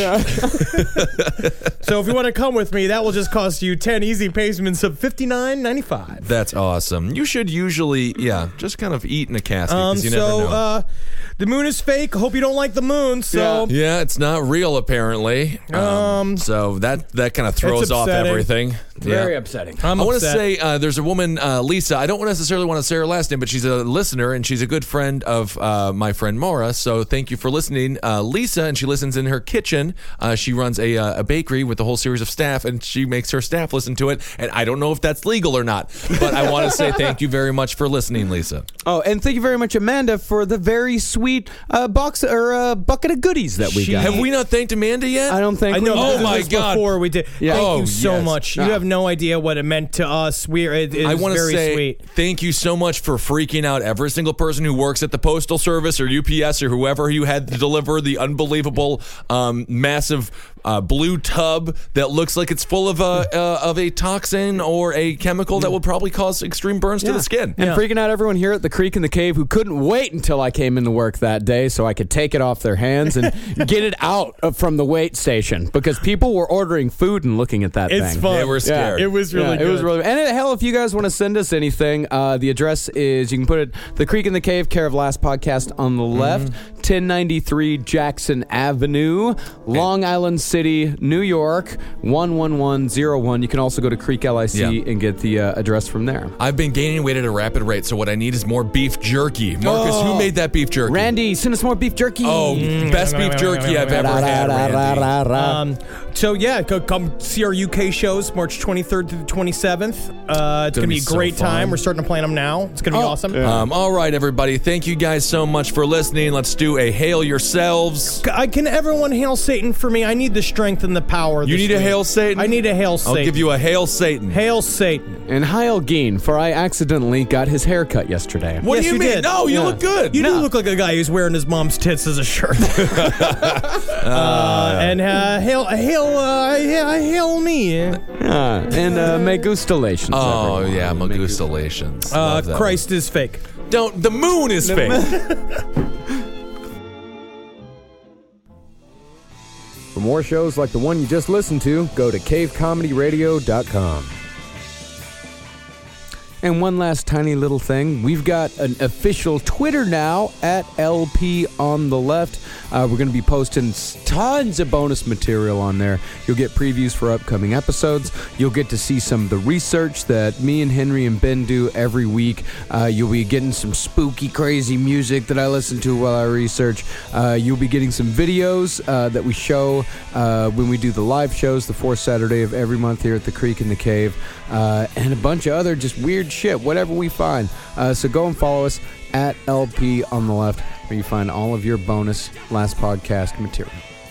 So if you want to come with me, that will just cost you ten easy payments of fifty-nine ninety-five. That's awesome. You should usually, yeah, just kind of eat in a casket Um, because you never so know. uh, the moon is fake. Hope you don't like the moon. So yeah, it's not real apparently. Um, Um, so that that kind of throws it's off upsetting. everything. Very Yeah. upsetting. I'm I want to upset. say uh, there's a woman, uh, Lisa. I don't necessarily want to say her last name, but she's a listener and she's a good friend of uh, my friend Maura. So thank you for listening, uh, Lisa. And she listens in her kitchen. Uh, she runs a, uh, a bakery with a whole series of staff, and she makes her staff listen to it. And I don't know if that's legal or not, but I want to say thank you very much for listening, Lisa. Oh, and thank you very much, Amanda, for the very sweet uh, box or uh, bucket of goodies that we She- got. Have we not thanked Amanda yet? I don't think I know. we Oh this my was God. Before we did. Yeah. Thank Oh, you so yes. much. You Ah. have no idea what it meant to us. We are. It is I want to very say sweet. thank you so much for freaking out every single person who works at the Postal Service or U P S or whoever you had to deliver the unbelievable, um, massive uh, blue tub that looks like it's full of a uh, of a toxin or a chemical that will probably cause extreme burns to the skin. And Yeah. freaking out everyone here at the Creek in the Cave who couldn't wait until I came into work that day so I could take it off their hands and get it out of, from the wait station because people were ordering food and looking at that It's thing. fun. They were scared. It was really Yeah, good. It was really, and uh, hell, if you guys want to send us anything, uh, the address is you can put it the Creek in the Cave, care of Last Podcast on the left, ten ninety-three Jackson Avenue, Long Island City, New York, one one one zero one. You can also go to Creek L I C Yeah. and get the uh, address from there. I've been gaining weight at a rapid rate, so what I need is more beef jerky. Marcus, who made that beef jerky? Randy, send us more beef jerky. Oh, best beef jerky I've ever had, Randy. Um, so yeah, go, come see our U K shows March twenty-third through the twenty-seventh. Uh, it's gonna, be be a so great time. fun. We're starting to plan them now. It's gonna be awesome. Um, all right, everybody. Thank you guys so much for listening. Let's do a hail yourselves. I, can everyone hail Satan for me? I need the strength and the power. You this need a week. hail Satan? I need a hail Satan. I'll give you a hail Satan. hail Satan. And Heil Geen, for I accidentally got his hair cut yesterday. What Yes, do you, you mean? did. No, you Yeah. look good. You do look like a guy who's wearing his mom's tits as a shirt. uh, and uh, hail, hail, uh, hail, hail me. Uh, Yeah, and uh, Megustalations. Oh, everyone. yeah, Magustalations. Uh, Love that Christ is fake. one. Don't. The moon is fake. For more shows like the one you just listened to, go to cave comedy radio dot com. And one last tiny little thing. We've got an official Twitter now at L P on the left. Uh, we're going to be posting tons of bonus material on there. You'll get previews for upcoming episodes. You'll get to see some of the research that me and Henry and Ben do every week. Uh, you'll be getting some spooky, crazy music that I listen to while I research. Uh, you'll be getting some videos uh, that we show uh, when we do the live shows the fourth Saturday of every month here at the Creek in the Cave. Uh, and a bunch of other just weird shit, whatever we find. Uh, so go and follow us at L P on the left, where you find all of your bonus Last Podcast material.